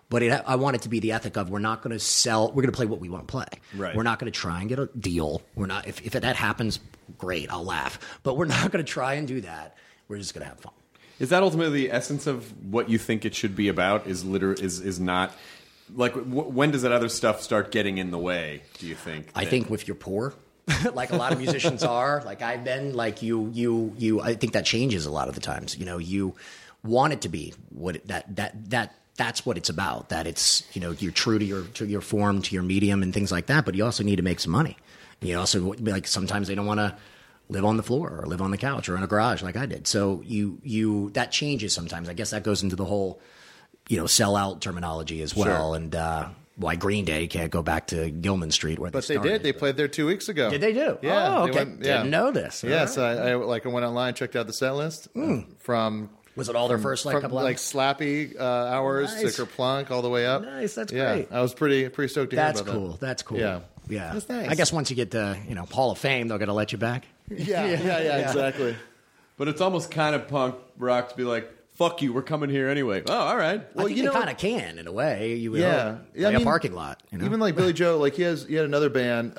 Speaker 9: But I want it to be the ethic of we're not going to sell. We're going to play what we want to play.
Speaker 1: Right.
Speaker 9: We're not going to try and get a deal. We're not. If that happens, great. I'll laugh. But we're not going to try and do that. We're just going to have fun.
Speaker 1: Is that ultimately the essence of what you think it should be about? Is not like when does that other stuff start getting in the way? Do you think?
Speaker 9: I think if you're poor, like a lot of musicians are, like I've been, like you. I think that changes a lot of the times. You want it to be what that's what it's about. That it's you're true to your form, to your medium, and things like that. But you also need to make some money. You also like sometimes they don't want to live on the floor or live on the couch or in a garage like I did. So you that changes sometimes. I guess that goes into the whole sell out terminology as well. Sure. And why Green Day can't go back to Gilman Street where
Speaker 10: they did. They played there 2 weeks ago.
Speaker 9: Did they do?
Speaker 10: Yeah.
Speaker 9: Oh, okay. Didn't know this.
Speaker 10: Yes, right. I went online, checked out the set list from.
Speaker 9: Was it all their first couple
Speaker 10: like Slappy hours to Kerplunk all the way up?
Speaker 9: Nice, that's great.
Speaker 10: I was pretty stoked to hear about
Speaker 9: that. That's cool.
Speaker 10: Yeah,
Speaker 9: that's nice. I guess once you get the Hall of Fame, they're going to let you back.
Speaker 10: Yeah, exactly.
Speaker 1: But it's almost kind of punk rock to be like, "Fuck you, we're coming here anyway." Oh, all right.
Speaker 9: Well, I think you kind of can in a way. You would a parking lot.
Speaker 10: Even like Billy Joe, like he had another band,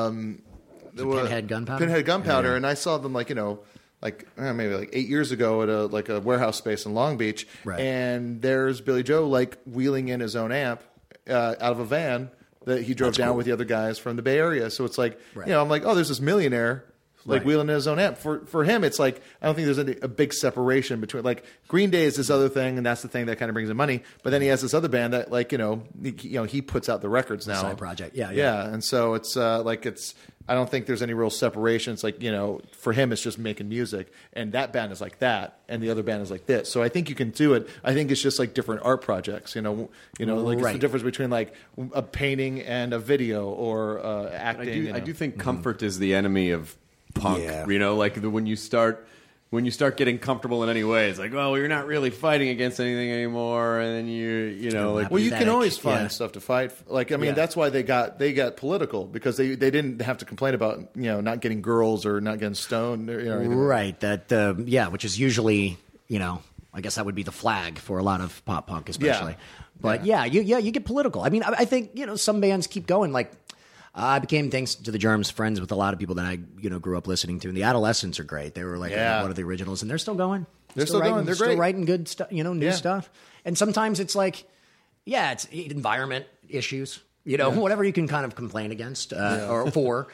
Speaker 9: Pinhead Gunpowder,
Speaker 10: and I saw them maybe 8 years ago at a warehouse space in Long Beach,
Speaker 9: right.
Speaker 10: And there's Billy Joe wheeling in his own amp out of a van that he drove down with the other guys from the Bay Area. So it's like, I'm like, oh, there's this millionaire wheeling in his own amp. For him, it's like I don't think there's a big separation between Green Day is this other thing, and that's the thing that kind of brings him money. But then he has this other band that he puts out the records now,
Speaker 9: side project,
Speaker 10: yeah. And so it's I don't think there's any real separation. It's like, for him, it's just making music. And that band is like that, and the other band is like this. So I think you can do it. I think it's just like different art projects, It's the difference between a painting and a video or acting.
Speaker 1: I do think comfort is the enemy of punk. Yeah. When you start getting comfortable in any way, it's like, well, you're not really fighting against anything anymore, and then
Speaker 10: well, you can always find stuff to fight. That's why they got political, because they didn't have to complain about not getting girls or not getting stoned.
Speaker 9: Right. That which is usually I guess that would be the flag for a lot of pop punk, especially. Yeah. But you get political. I think some bands keep going I became, thanks to the Germs, friends with a lot of people that I grew up listening to. And the Adolescents are great. They were one of the originals, and they're still going.
Speaker 10: They're still going. They're great.
Speaker 9: Still writing good stuff, new stuff. And sometimes it's it's environment issues. Whatever you can kind of complain against or for,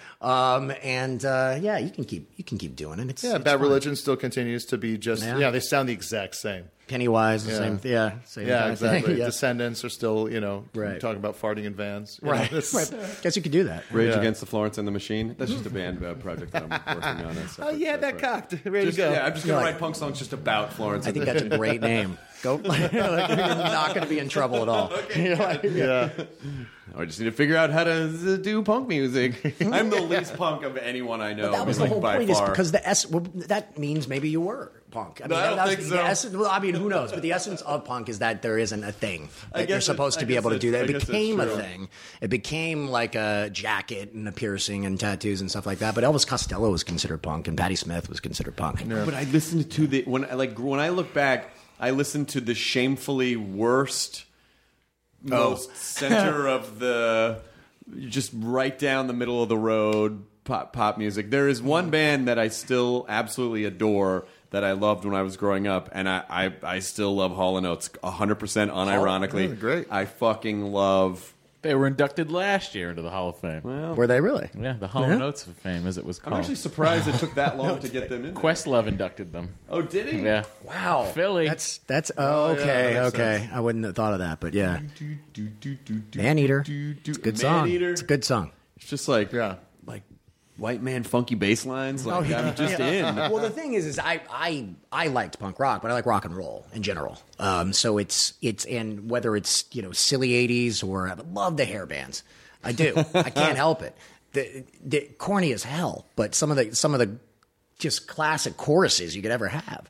Speaker 9: you can keep doing it. It's
Speaker 10: Bad
Speaker 9: fun.
Speaker 10: Religion still continues to be just they sound the exact same.
Speaker 9: Pennywise, the same
Speaker 10: exactly.
Speaker 9: Thing.
Speaker 10: Descendants are still talking about farting in vans.
Speaker 9: Right. Guess you could do that.
Speaker 1: Rage Against the Florence and the Machine. That's just a band project that I'm working on.
Speaker 10: That cocked. Ready to go.
Speaker 1: Yeah, I'm just gonna write punk songs just about Florence.
Speaker 9: I think that's a great name. Go. You're not going to be in trouble at all.
Speaker 1: I just need to figure out how to do punk music. I'm the least punk of anyone I know.
Speaker 9: But that was the whole point, is because that means maybe you were punk.
Speaker 1: I don't think so.
Speaker 9: Who knows? But the essence of punk is that there isn't a thing that you're supposed to be able to do. That it became a thing. It became like a jacket and a piercing and tattoos and stuff like that. But Elvis Costello was considered punk, and Patti Smith was considered punk.
Speaker 1: Yeah. But I listened to when I look back, I listened to the shamefully worst, most center of the, just right down the middle of the road pop music. There is one band that I still absolutely adore that I loved when I was growing up, and I still love Hall & Oates 100% unironically.
Speaker 10: Great.
Speaker 1: I fucking love.
Speaker 8: They were inducted last year into the Hall of Fame.
Speaker 9: Well, were they really?
Speaker 8: Yeah, the Hall of Oates of Fame, as it was called.
Speaker 1: I'm actually surprised it took that long to get them in there.
Speaker 8: Questlove inducted them.
Speaker 1: Oh, did he?
Speaker 8: Yeah.
Speaker 9: Wow.
Speaker 8: Philly.
Speaker 9: That's okay. Sense. I wouldn't have thought of that, but yeah. Maneater. It's a good song. It's a good song.
Speaker 1: It's just like white man funky bass lines. I'm just in.
Speaker 9: Well, the thing is I liked punk rock, but I like rock and roll in general. So it's and whether it's silly 80s or I love the hair bands. I do. I can't help it. The corny as hell, but some of the just classic choruses you could ever have.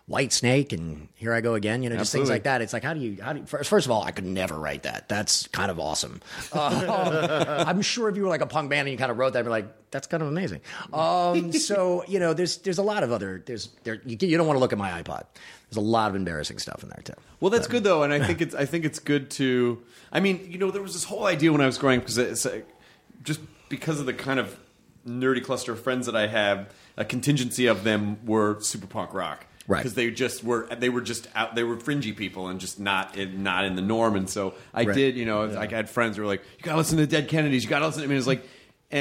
Speaker 9: White Snake and Here I Go Again, you know, just things like that. It's like, how do you first of all, I could never write that. That's kind of awesome. I'm sure if you were like a punk band and you kind of wrote that, I'd be like, that's kind of amazing. So, you know, there's a lot of other, you don't want to look at my iPod. There's a lot of embarrassing stuff in there too.
Speaker 1: Well, that's good though. And I think it's good to, I mean, you know, there was this whole idea when I was growing up, because it's just because of the kind of nerdy cluster of friends that I have, a contingency of them were super punk rock.
Speaker 9: Right.
Speaker 1: Because they were just out, they were fringy people and just not in the norm. And so I did, you know, I had friends who were like, you gotta listen to the Dead Kennedys, you gotta listen to, I mean, it was like,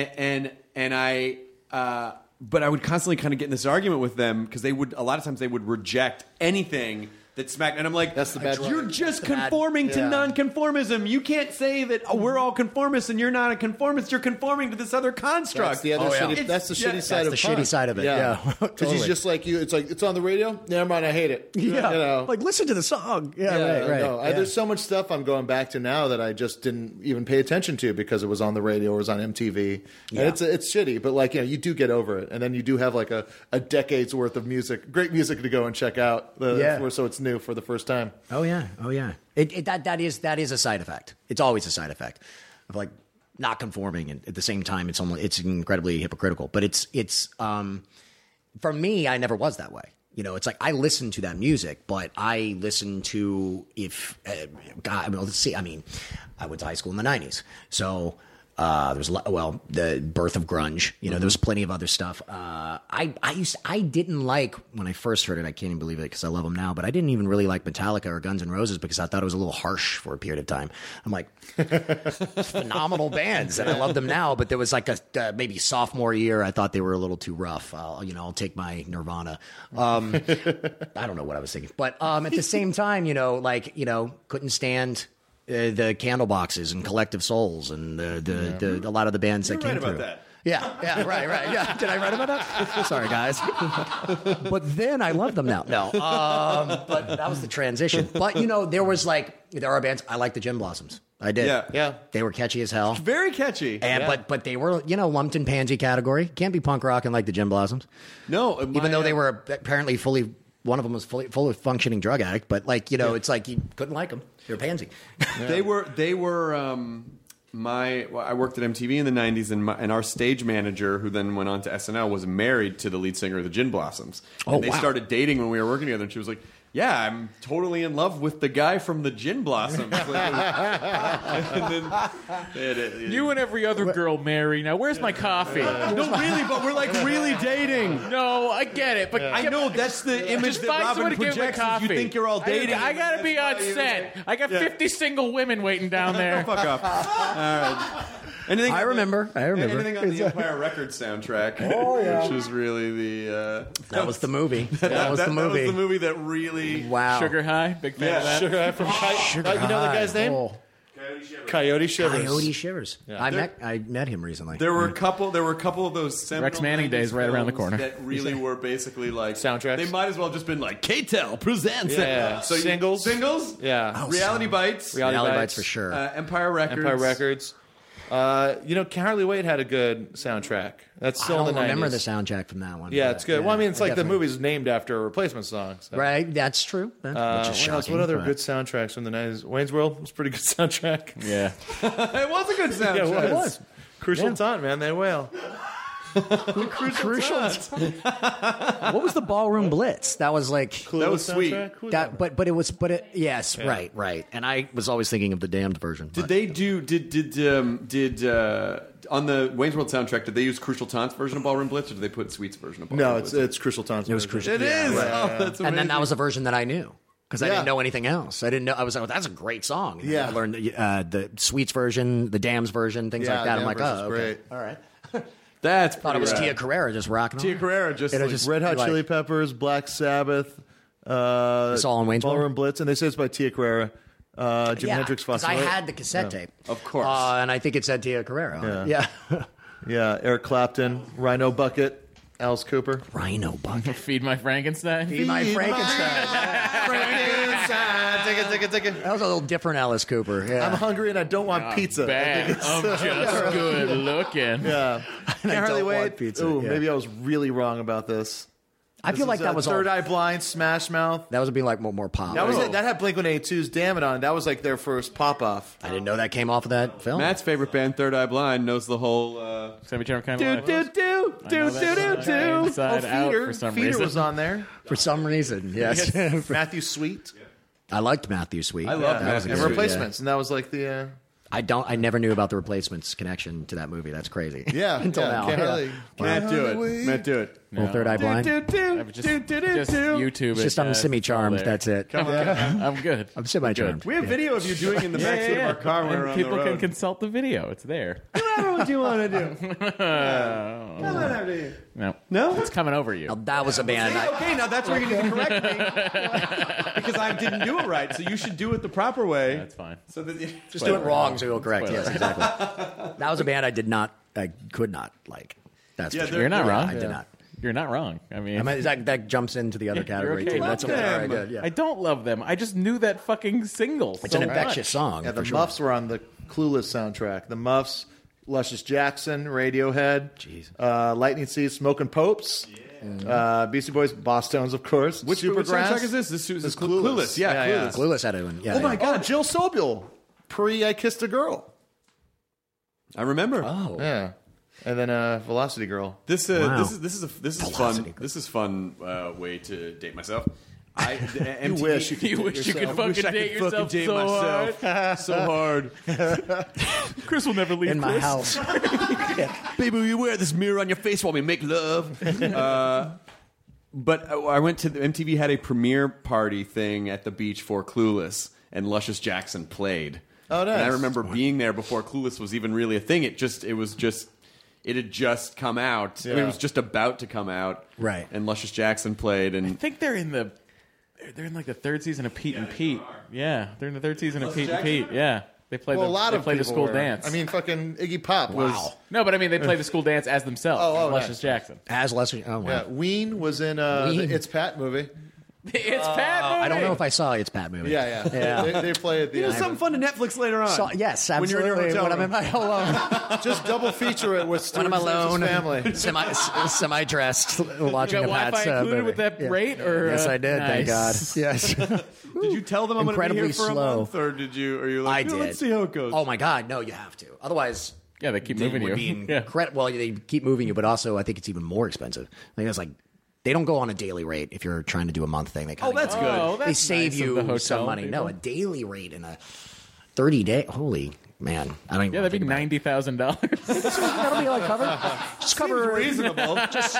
Speaker 1: but I would constantly kind of get in this argument with them, because a lot of times they would reject anything that smacked, and I'm like,
Speaker 10: that's the bad.
Speaker 1: You're just conforming to nonconformism. You can't say that we're all conformists and you're not a conformist. You're conforming to this other construct.
Speaker 10: That's the other shitty, that's the shitty side of
Speaker 9: the shitty side of it. Yeah,
Speaker 10: because he's just like you. It's like, it's on the radio. Never mind, I hate it.
Speaker 9: Yeah, you know? Like, listen to the song. Yeah, right.
Speaker 10: No, there's so much stuff I'm going back to now that I just didn't even pay attention to because it was on the radio or it was on MTV. And it's shitty, but like, you know, you do get over it, and then you do have like a decade's worth of music, great music to go and check out. So it's new for the first time.
Speaker 9: Oh yeah. That is a side effect. It's always a side effect of like not conforming, and at the same time, it's incredibly hypocritical. But it's for me, I never was that way. You know, it's like I listen to that music, but I listen to let's see. I mean, I went to high school in the '90s, so. There's the birth of grunge. You know, there was plenty of other stuff. I didn't like when I first heard it. I can't even believe it because I love them now. But I didn't even really like Metallica or Guns N' Roses because I thought it was a little harsh for a period of time. I'm like, phenomenal bands, and I love them now. But there was like a maybe sophomore year, I thought they were a little too rough. I'll take my Nirvana. I don't know what I was thinking, but at the same time, couldn't stand. The Candleboxes and Collective Souls and a lot of the bands that came through.
Speaker 1: About that.
Speaker 9: Yeah, right. Yeah, did I write about that? Sorry, guys. But then I love them now. No, but that was the transition. But there are bands. I like the Gin Blossoms. I did.
Speaker 1: Yeah.
Speaker 9: They were catchy as hell.
Speaker 1: Very catchy.
Speaker 9: And but they were lumped in pansy category. Can't be punk rocking like the Gin Blossoms.
Speaker 1: No,
Speaker 9: even though they were apparently fully. One of them was fully functioning drug addict, but it's like you couldn't like them. They're pansy.
Speaker 1: Yeah. They were. I worked at MTV in the '90s, and our stage manager, who then went on to SNL, was married to the lead singer of the Gin Blossoms. And they started dating when we were working together, and she was like, yeah, I'm totally in love with the guy from the Gin Blossoms.
Speaker 8: You and every other girl marry. Now, where's my coffee?
Speaker 1: No, really, but we're like really dating.
Speaker 8: No, I get it, but
Speaker 1: I know that's the image that Robin projects. You think you're all dating.
Speaker 8: I gotta be on set. I got 50 single women waiting down there.
Speaker 1: Fuck off. All right.
Speaker 9: I remember.
Speaker 1: Anything on the Empire Records soundtrack, which is really the...
Speaker 9: that was the movie. That was the movie.
Speaker 1: That was the movie that really...
Speaker 9: Wow.
Speaker 8: Sugar High? Big fan of that?
Speaker 10: Sugar High from
Speaker 9: Sugar High.
Speaker 10: You know the guy's name?
Speaker 9: Oh.
Speaker 10: Coyote Shivers.
Speaker 9: Coyote Shivers. Yeah. I met him recently.
Speaker 1: There were a couple of those
Speaker 8: Rex Manning days right around the corner
Speaker 1: that really were basically like
Speaker 10: soundtracks.
Speaker 1: They might as well have just been like K-Tel presents.
Speaker 10: Yeah.
Speaker 1: So
Speaker 10: singles.
Speaker 1: Yeah. Reality Bites.
Speaker 9: Reality Bites for sure.
Speaker 1: Empire Records.
Speaker 10: Harley Wade had a good soundtrack. That's still in the 90s.
Speaker 9: I don't remember the soundtrack from that one.
Speaker 10: Yeah, it's good. Well, I mean, it's like the movie's named after a replacement song. So.
Speaker 9: Right, that's true. Which is shocking.
Speaker 10: What other good soundtracks from the 90s? Wayne's World was a pretty good soundtrack.
Speaker 8: Yeah.
Speaker 1: It was a good soundtrack.
Speaker 10: Yeah, it was. Crucial Taunt, man. They wail.
Speaker 9: Crucial. What was the Ballroom Blitz? That was like
Speaker 1: that was sweet.
Speaker 9: Yes, yeah. Right. And I was always thinking of the Damned version.
Speaker 1: Did on the Wayne's World soundtrack? Did they use Crucial Taunt's version of Ballroom Blitz, or did they put Sweet's version of Ballroom Blitz?
Speaker 10: No, it's Crucial Taunt's.
Speaker 9: It was Crucial.
Speaker 1: It is. Right. Oh, that's amazing.
Speaker 9: And then that was a version that I knew. Because I didn't know anything else. I didn't know. I was like, that's a great song. And I learned the Sweets version, the Damned version, things like that. I'm like, oh, okay.
Speaker 10: Great.
Speaker 9: All right.
Speaker 1: That's
Speaker 9: thought it was Tia Carrera just rocking on.
Speaker 1: Tia Carrera just
Speaker 10: Red Hot Chili Peppers, Black Sabbath.
Speaker 9: It's all on Wayne's World?
Speaker 10: Ballroom Blitz, and they say it's by Tia Carrera. Jimi Hendrix.
Speaker 9: Because I had the cassette tape,
Speaker 1: of course,
Speaker 9: and I think it said Tia Carrera.
Speaker 10: Yeah. Eric Clapton, Rhino Bucket. Alice Cooper.
Speaker 9: Rhino Bucket.
Speaker 8: Feed My Frankenstein.
Speaker 9: Feed My Frankenstein.
Speaker 10: Take it.
Speaker 9: That was a little different Alice Cooper. Yeah.
Speaker 10: I'm hungry and I don't want pizza.
Speaker 8: Bad. I'm just good looking.
Speaker 10: Yeah.
Speaker 9: And I don't want pizza.
Speaker 10: Ooh, maybe I was really wrong about this.
Speaker 9: I feel like that was
Speaker 10: Third
Speaker 9: all,
Speaker 10: Eye Blind, Smash Mouth.
Speaker 9: that was being like more pop.
Speaker 10: That was it. That had Blink-182's "Damn It" on. That was like their first pop off.
Speaker 9: I didn't know that came off of that film.
Speaker 1: Matt's favorite band, Third Eye Blind, knows the whole
Speaker 8: Semi-charmed kind
Speaker 1: do
Speaker 8: of
Speaker 1: do
Speaker 8: life.
Speaker 1: do do do do do.
Speaker 8: Inside out for some
Speaker 10: Feeder
Speaker 8: reason.
Speaker 10: was on there.
Speaker 9: For some reason, yes.
Speaker 10: Matthew Sweet.
Speaker 9: I liked Matthew Sweet.
Speaker 1: I love
Speaker 9: That was
Speaker 1: Matthew
Speaker 9: a
Speaker 10: And
Speaker 1: Sweet,
Speaker 9: good-
Speaker 10: Replacements, and that was like the
Speaker 9: I never knew about the Replacements connection to that movie. That's crazy.
Speaker 10: yeah.
Speaker 9: Until
Speaker 10: yeah,
Speaker 9: now.
Speaker 10: Can't
Speaker 9: Yeah.
Speaker 10: really,
Speaker 1: Matt, do it. Matt, do it.
Speaker 9: Well, Third Eye Blind.
Speaker 1: Do do
Speaker 8: I would
Speaker 1: do
Speaker 8: just
Speaker 1: do do do.
Speaker 8: YouTube
Speaker 9: It's
Speaker 8: it.
Speaker 9: just I'm
Speaker 8: guys.
Speaker 9: semi-charmed.
Speaker 8: It's all
Speaker 9: That's it.
Speaker 8: I'm good.
Speaker 9: I'm semi-charmed.
Speaker 1: We have video of you doing in the backseat of our car when we're
Speaker 8: And
Speaker 1: on
Speaker 8: people
Speaker 1: the road.
Speaker 8: can consult the video. It's there.
Speaker 1: What do you want to do? Come on after you.
Speaker 8: No, it's coming over you.
Speaker 9: Now, that was a band.
Speaker 1: Okay, now that's where you need to correct me because I didn't do it right. So you should do it the proper way.
Speaker 8: That's fine.
Speaker 1: So that
Speaker 9: Just do it wrong, so you'll correct. Yes, exactly. That was a band I could not like. That's
Speaker 1: Yeah,
Speaker 9: for sure.
Speaker 8: You're not wrong.
Speaker 9: I did not.
Speaker 8: You're not wrong. I mean,
Speaker 9: I mean, that jumps into the other category
Speaker 8: okay.
Speaker 9: too. That's
Speaker 1: Love
Speaker 9: all right,
Speaker 1: them.
Speaker 9: good. Yeah.
Speaker 8: I don't love them. I just knew that fucking single.
Speaker 9: It's an infectious song.
Speaker 10: Yeah, the
Speaker 9: for sure.
Speaker 10: Muffs were on the Clueless soundtrack. The Muffs, Luscious Jackson, Radiohead, Lightning Seeds, Smoking Popes, Beastie Boys, Boss Tones, of course.
Speaker 1: Which
Speaker 10: Supergrass.
Speaker 1: soundtrack is this? This is
Speaker 10: Clueless.
Speaker 1: Clueless. Yeah,
Speaker 10: Yeah,
Speaker 1: Clueless.
Speaker 9: Clueless had one. Yeah,
Speaker 10: Oh my
Speaker 9: yeah.
Speaker 10: God, Jill Sobule, I Kissed a Girl.
Speaker 1: I remember.
Speaker 9: Oh,
Speaker 10: Yeah, and then Velocity Girl.
Speaker 1: This
Speaker 9: Wow.
Speaker 1: this is
Speaker 9: Velocity.
Speaker 1: fun. This is fun way to date myself.
Speaker 10: You wish you could
Speaker 8: You
Speaker 10: date
Speaker 8: wish you could
Speaker 10: yourself.
Speaker 8: fucking
Speaker 1: Wish I
Speaker 8: date
Speaker 1: could fucking
Speaker 8: yourself
Speaker 1: date
Speaker 8: so
Speaker 1: myself so hard.
Speaker 8: Chris will never leave.
Speaker 9: in my
Speaker 8: Chris.
Speaker 9: house.
Speaker 1: Baby, you wear this mirror on your face while we make love. But I went to MTV had a premiere party thing at the beach for Clueless, and Luscious Jackson played.
Speaker 10: Oh, nice.
Speaker 1: And I remember being there before Clueless was even really a thing. It had just come out. I mean,
Speaker 10: Yeah.
Speaker 1: it was just about to come out.
Speaker 9: Right.
Speaker 1: And Luscious Jackson played,
Speaker 8: I
Speaker 1: and
Speaker 8: think they're in like the third season of Pete and Pete. Yeah, they're in the third season of Pete and Pete. Yeah, they play
Speaker 10: Well, a lot
Speaker 8: they
Speaker 10: of
Speaker 8: play the
Speaker 10: people
Speaker 8: school
Speaker 10: were.
Speaker 8: dance.
Speaker 10: I mean, fucking Iggy Pop was.
Speaker 8: no, but I mean they play the school dance as themselves.
Speaker 10: Oh,
Speaker 8: Luscious
Speaker 10: nice.
Speaker 8: Jackson.
Speaker 9: As Leslie. Oh wow.
Speaker 10: Yeah, Ween was in
Speaker 9: Ween.
Speaker 10: the It's Pat movie.
Speaker 8: It's Pat.
Speaker 9: I don't know if I saw It's Pat movie.
Speaker 10: Yeah. They play at the
Speaker 1: there's something fun to Netflix later on.
Speaker 9: So, yes,
Speaker 1: When you're in
Speaker 9: absolutely.
Speaker 1: your hotel
Speaker 9: When I'm
Speaker 1: room.
Speaker 9: in my alone,
Speaker 10: Just double feature it with
Speaker 9: when
Speaker 10: Stuart
Speaker 9: I'm alone,
Speaker 10: family.
Speaker 9: semi-dressed, watching
Speaker 8: You
Speaker 9: a
Speaker 8: got
Speaker 9: Pat's
Speaker 8: Wi-Fi included
Speaker 9: movie.
Speaker 8: with that
Speaker 9: Yeah.
Speaker 8: rate, or
Speaker 9: Yes, I did. Thank God.
Speaker 8: nice.
Speaker 9: Yes,
Speaker 1: Did you tell them I'm going to be
Speaker 9: Incredibly
Speaker 1: here for
Speaker 9: slow.
Speaker 1: a month, or did you? Are you
Speaker 9: I
Speaker 1: like,
Speaker 9: did.
Speaker 1: let's see how it goes?
Speaker 9: Oh my God, no, you have to. Otherwise,
Speaker 8: Yeah, they keep
Speaker 9: they
Speaker 8: moving
Speaker 9: would
Speaker 8: you.
Speaker 9: be
Speaker 8: Yeah.
Speaker 9: incredible. Well, they keep moving you, but also I think it's even more expensive. I think it's like they don't go on a daily rate if you're trying to do a month thing. They kinda
Speaker 1: that's
Speaker 9: go-
Speaker 1: good.
Speaker 8: Oh,
Speaker 9: They
Speaker 8: that's
Speaker 9: save
Speaker 8: nice of the
Speaker 9: you
Speaker 8: hotel
Speaker 9: some money.
Speaker 8: people.
Speaker 9: No, a daily rate in a 30-day. Holy man, I don't even.
Speaker 8: Yeah, that'd be $90,000.
Speaker 9: That'll be like cover. Just cover
Speaker 1: reasonable.
Speaker 9: Just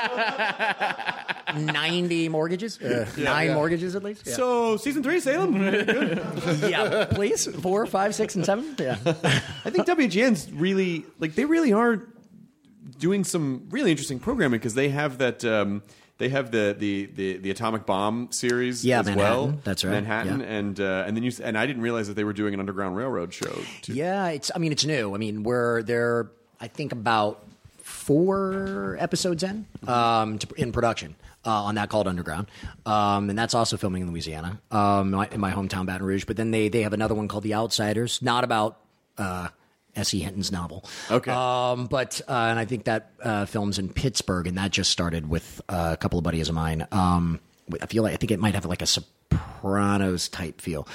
Speaker 9: 90 mortgages. 9 mortgages at least. Yeah.
Speaker 1: So season 3, Salem. Good.
Speaker 9: Yeah, please. 4, 5, 6, and 7. Yeah.
Speaker 1: I think WGN's really they really are doing some really interesting programming because they have that. They have the Atomic Bomb series
Speaker 9: Yeah,
Speaker 1: as
Speaker 9: Manhattan.
Speaker 1: well.
Speaker 9: That's right.
Speaker 1: Manhattan,
Speaker 9: Yeah.
Speaker 1: and then I didn't realize that they were doing an Underground Railroad show too.
Speaker 9: Yeah, it's new. I mean, we're there. I think about 4 episodes in in production on that called Underground, and that's also filming in Louisiana, in my hometown Baton Rouge. But then they have another one called The Outsiders, not about S.E. Hinton's novel.
Speaker 1: Okay.
Speaker 9: But and I think that films in Pittsburgh, and that just started with a couple of buddies of mine. I think it might have like a Sopranos type feel.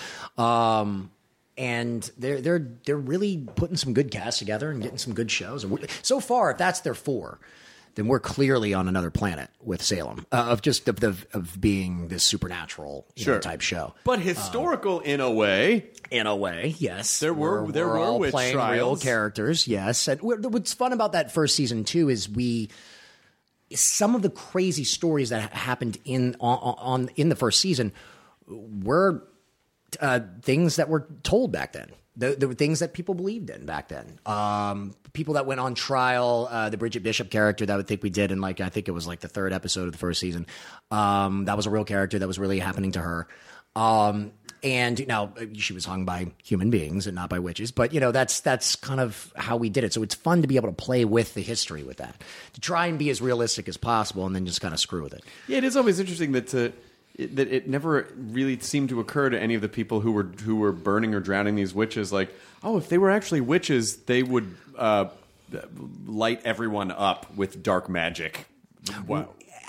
Speaker 9: And they're really putting some good casts together and getting some good shows. And so far, if that's their 4, then we're clearly on another planet with Salem of being this supernatural type show.
Speaker 1: But historical in a way.
Speaker 9: In a way, yes.
Speaker 1: There were
Speaker 9: we're all
Speaker 1: witch
Speaker 9: playing real
Speaker 1: trials.
Speaker 9: characters, yes. And what's fun about that first season too is some of the crazy stories that happened in the first season were things that were told back then. There were things that people believed in back then. People that went on trial, the Bridget Bishop character that I think we did in I think it was the 3rd episode of the first season. That was a real character that was really happening to her. And now she was hung by human beings and not by witches, but that's kind of how we did it. So it's fun to be able to play with the history with that, to try and be as realistic as possible, and then just kind of screw with it.
Speaker 1: Yeah, it is always interesting that it never really seemed to occur to any of the people who were burning or drowning these witches. Like, oh, if they were actually witches, they would light everyone up with dark magic. Wow.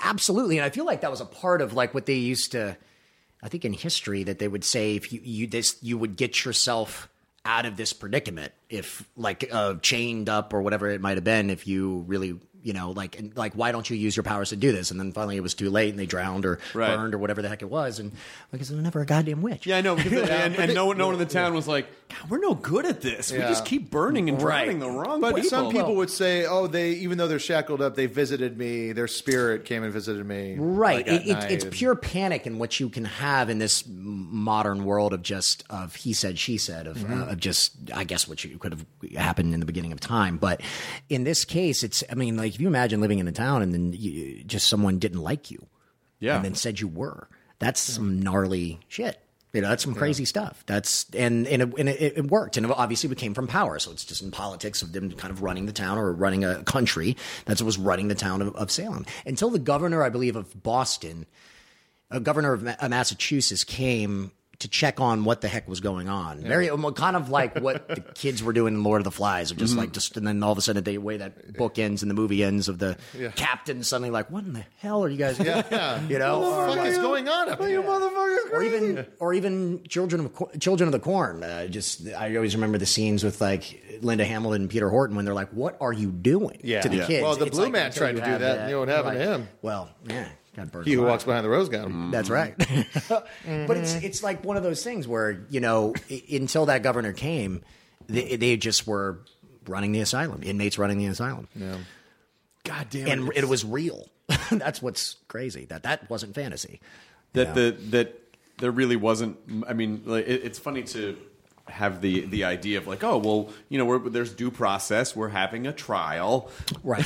Speaker 9: Absolutely. And I feel like that was a part of like what they used to, I think in history, that they would say if you would get yourself out of this predicament if like chained up or whatever it might have been, if you really, like why don't you use your powers to do this? And then finally it was too late and they drowned or burned or whatever the heck it was. And because there was never a goddamn witch.
Speaker 1: Yeah, I know. And no one in the town was like, God, we're no good at this. We just keep burning and drowning the wrong people.
Speaker 10: But some people would say, even though they're shackled up, they visited me. Their spirit came and visited me.
Speaker 9: Right. It's pure panic in what you can have in this modern world of he said, she said, of just, I guess, what could have happened in the beginning of time. But in this case, if you imagine living in a town and then just someone didn't like you and then said you were, that's some gnarly shit. That's some crazy stuff. And it worked. And it obviously it came from power. So it's just in politics of them kind of running the town or running a country. That's what was running the town of Salem. Until the governor, I believe, of Boston, a governor of Massachusetts came to check on what the heck was going on. Very kind of like what the kids were doing in Lord of the Flies, of just and then all of a sudden the way that book ends and the movie ends of the captain suddenly like, what in the hell are you guys doing?
Speaker 10: What the fuck is going on up here?
Speaker 1: You motherfuckers crazy.
Speaker 9: Or even Children of the Corn. I always remember the scenes with like Linda Hamilton and Peter Horton when they're like, what are you doing to the kids?
Speaker 10: Well, the Blue Man tried to do that, and you know what happened to him?
Speaker 9: Well, yeah.
Speaker 10: He who walks behind the rose got him.
Speaker 9: That's right. But it's like one of those things where, until that governor came, they just were running the asylum, inmates running the asylum.
Speaker 10: Yeah.
Speaker 1: God damn it.
Speaker 9: And it was real. That's what's crazy, that wasn't fantasy.
Speaker 1: That there really wasn't. I mean, like, it's funny to have the idea of like, there's due process. We're having a trial.
Speaker 9: Right.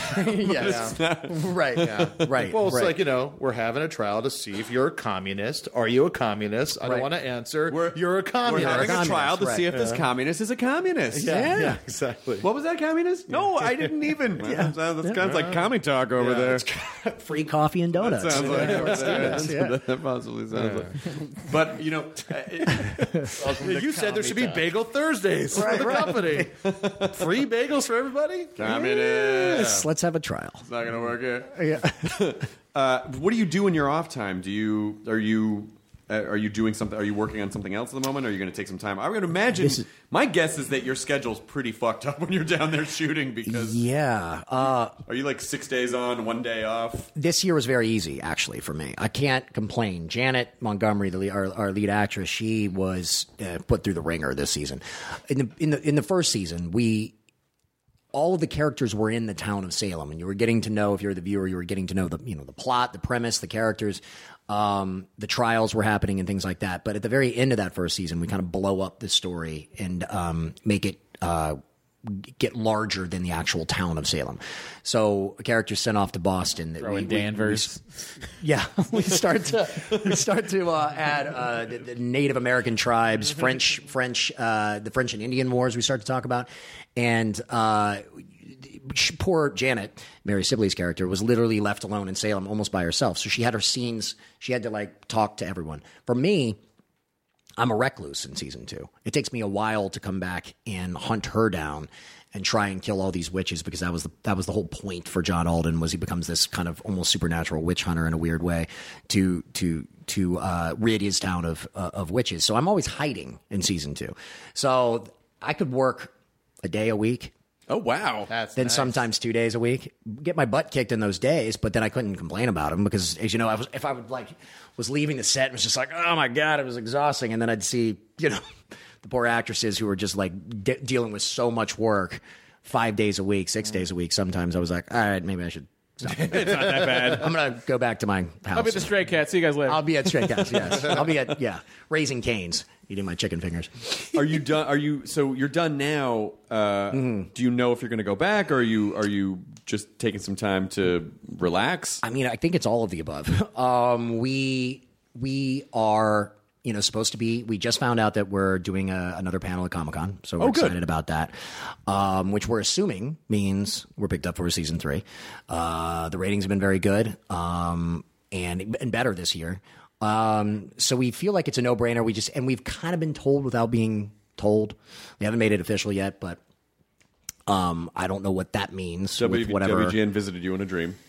Speaker 9: Right. Yeah. Right.
Speaker 10: Well, it's like, we're having a trial to see if you're a communist. Are you a communist? I don't want to answer. You're a communist.
Speaker 1: We're having a trial to see if this communist is a communist.
Speaker 10: Yeah, exactly.
Speaker 1: What was that, communist? No, I didn't even. That sounds like commie talk over there.
Speaker 9: Free coffee and donuts.
Speaker 1: That sounds like that possibly sounds like. But,
Speaker 10: you said there should be Bagel Thursdays for the company. Free bagels for everybody?
Speaker 1: Communist.
Speaker 9: Yes, let's have a trial.
Speaker 1: It's not going to work here.
Speaker 9: Yeah.
Speaker 1: What do you do in your off time? Are you doing something? Are you working on something else at the moment? Or are you going to take some time? I'm going to imagine. My guess is that your schedule's pretty fucked up when you're down there shooting because.
Speaker 9: Yeah.
Speaker 1: Are you like 6 days on, 1 day off?
Speaker 9: This year was very easy, actually, for me. I can't complain. Janet Montgomery, our lead actress, she was put through the ringer this season. In the first season, all of the characters were in the town of Salem, and you were getting to know, if you're the viewer, you were getting to know the plot, the premise, the characters. The trials were happening and things like that. But at the very end of that first season, we kind of blow up the story and make it get larger than the actual town of Salem. So a character sent off to Boston.
Speaker 8: Throw in Danvers.
Speaker 9: We start to add the Native American tribes, French, the French and Indian Wars. We start to talk about, and poor Janet, Mary Sibley's character, was literally left alone in Salem almost by herself. So she had her scenes. She had to like talk to everyone. For me, I'm a recluse in season 2. It takes me a while to come back and hunt her down and try and kill all these witches, because that was the whole point for John Alden, was he becomes this kind of almost supernatural witch hunter in a weird way to rid his town of witches. So I'm always hiding in season 2. So I could work a day a week.
Speaker 1: Oh, wow.
Speaker 10: That's
Speaker 9: then
Speaker 10: nice.
Speaker 9: Sometimes 2 days a week. Get my butt kicked in those days, but then I couldn't complain about them because, as you know, if I was leaving the set and was just like, oh my God, it was exhausting. And then I'd see, the poor actresses who were just like dealing with so much work 5 days a week, 6 days a week. Sometimes I was like, all right, maybe I should stop.
Speaker 8: It's not that bad.
Speaker 9: I'm going to go back to my house.
Speaker 8: I'll be at the Stray Cats. See you guys later.
Speaker 9: I'll be at Stray Cats, yes. I'll be at, Raising Cane's, eating my chicken fingers.
Speaker 1: Are you done? So you're done now. Do you know if you're going to go back, or are you just taking some time to relax?
Speaker 9: I mean, I think it's all of the above. We are, supposed to be. We just found out that we're doing another panel at Comic-Con, so we're excited about that. Which we're assuming means we're picked up for season 3. The ratings have been very good, and better this year. So we feel like it's a no-brainer. And we've kind of been told without being told. We haven't made it official yet, but I don't know what that means.
Speaker 1: WGN visited you in a dream.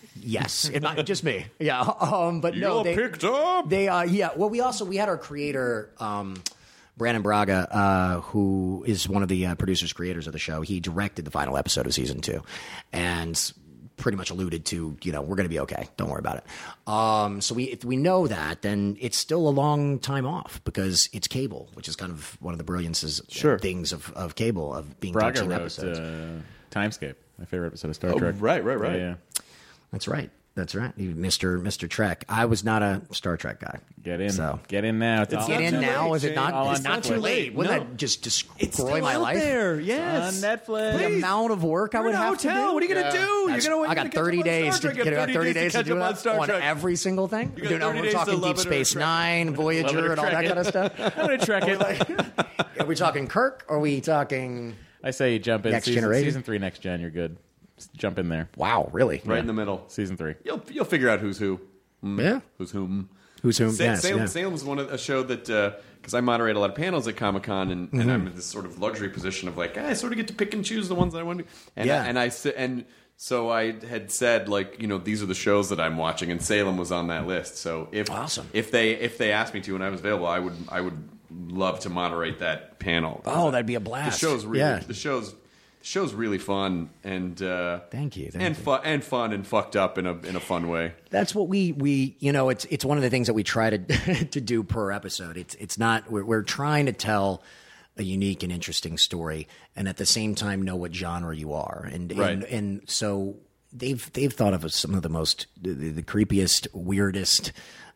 Speaker 9: Yes, not just me. Yeah, but no,
Speaker 1: You're picked up.
Speaker 9: They, yeah. Well, we had our creator, Brandon Braga, who is one of the producers, creators of the show. He directed the final episode of season 2, and pretty much alluded to, we're going to be okay. Don't worry about it. So if we know that, then it's still a long time off because it's cable, which is kind of one of the brilliances things of cable, of being
Speaker 8: Braga
Speaker 9: 13
Speaker 8: wrote,
Speaker 9: episodes.
Speaker 8: Timescape, my favorite episode of Star Trek.
Speaker 1: Right.
Speaker 8: Yeah.
Speaker 9: That's right. Mr. Trek. I was not a Star Trek guy.
Speaker 8: Get in.
Speaker 9: So.
Speaker 8: Get in now. It's
Speaker 9: Get in now. Is it not? It's not too late. Wouldn't
Speaker 1: No.
Speaker 9: that just
Speaker 1: It's
Speaker 9: destroy
Speaker 1: still
Speaker 9: my
Speaker 1: out
Speaker 9: life?
Speaker 1: there. Yes.
Speaker 8: On Netflix.
Speaker 9: The amount of work I
Speaker 1: You're
Speaker 9: would
Speaker 1: in a
Speaker 9: have to
Speaker 1: hotel.
Speaker 9: do.
Speaker 1: What are you going to do?
Speaker 9: I got 30 days to get about 30 days to do that on
Speaker 1: Trek.
Speaker 9: every single thing.
Speaker 1: You got 30
Speaker 9: We're
Speaker 1: days to
Speaker 9: talking
Speaker 1: love
Speaker 9: Deep
Speaker 1: it or
Speaker 9: Space
Speaker 1: Trek.
Speaker 9: Nine, Voyager, and all that kind of stuff.
Speaker 8: I'm going to Trek it.
Speaker 9: Are we talking Kirk? Or are we talking?
Speaker 8: I say you jump in.
Speaker 9: Next Generation?
Speaker 8: Season 3 next gen, you're good. Just jump in there.
Speaker 9: Wow, really?
Speaker 1: Right in the middle.
Speaker 8: Season 3.
Speaker 1: You'll figure out who's who.
Speaker 9: Yeah.
Speaker 1: Who's whom.
Speaker 9: Who's whom? Yes.
Speaker 1: Salem was a show that because I moderate a lot of panels at Comic-Con and I'm in this sort of luxury position of like I sort of get to pick and choose the ones that I want to. And so I had said these are the shows that I'm watching, and Salem was on that list. So if they asked me to and I was available, I would love to moderate that panel.
Speaker 9: Oh, that'd be a blast.
Speaker 1: The show's really the show's really fun and
Speaker 9: thank you.
Speaker 1: Fun and fucked up in a fun way.
Speaker 9: That's what we it's one of the things that we try to to do per episode. It's not we're trying to tell a unique and interesting story, and at the same time know what genre you are, and so they've thought of some of the most the creepiest, weirdest.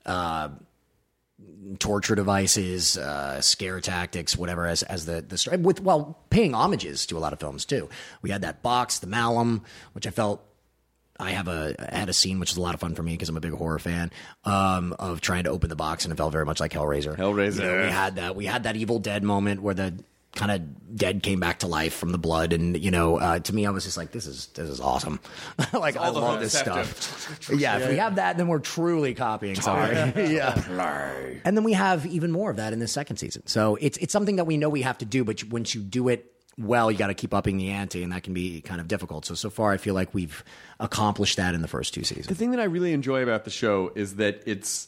Speaker 9: Torture devices, scare tactics, whatever, as the story, while paying homages to a lot of films too. We had that box, the Malum, which I felt I had a scene which was a lot of fun for me because I'm a big horror fan, of trying to open the box, and it felt very much like Hellraiser. We had that Evil Dead moment where the kind of dead came back to life from the blood, and to me I was just like, this is awesome. Like I love this stuff. If we have that, then we're truly copying something. Yeah. And then we have even more of that in the second season. So it's something that we know we have to do, but once you do it well, you got to keep upping the ante, and that can be kind of difficult. So far I feel like we've accomplished that in the first 2 seasons.
Speaker 1: The thing that I really enjoy about the show is that it's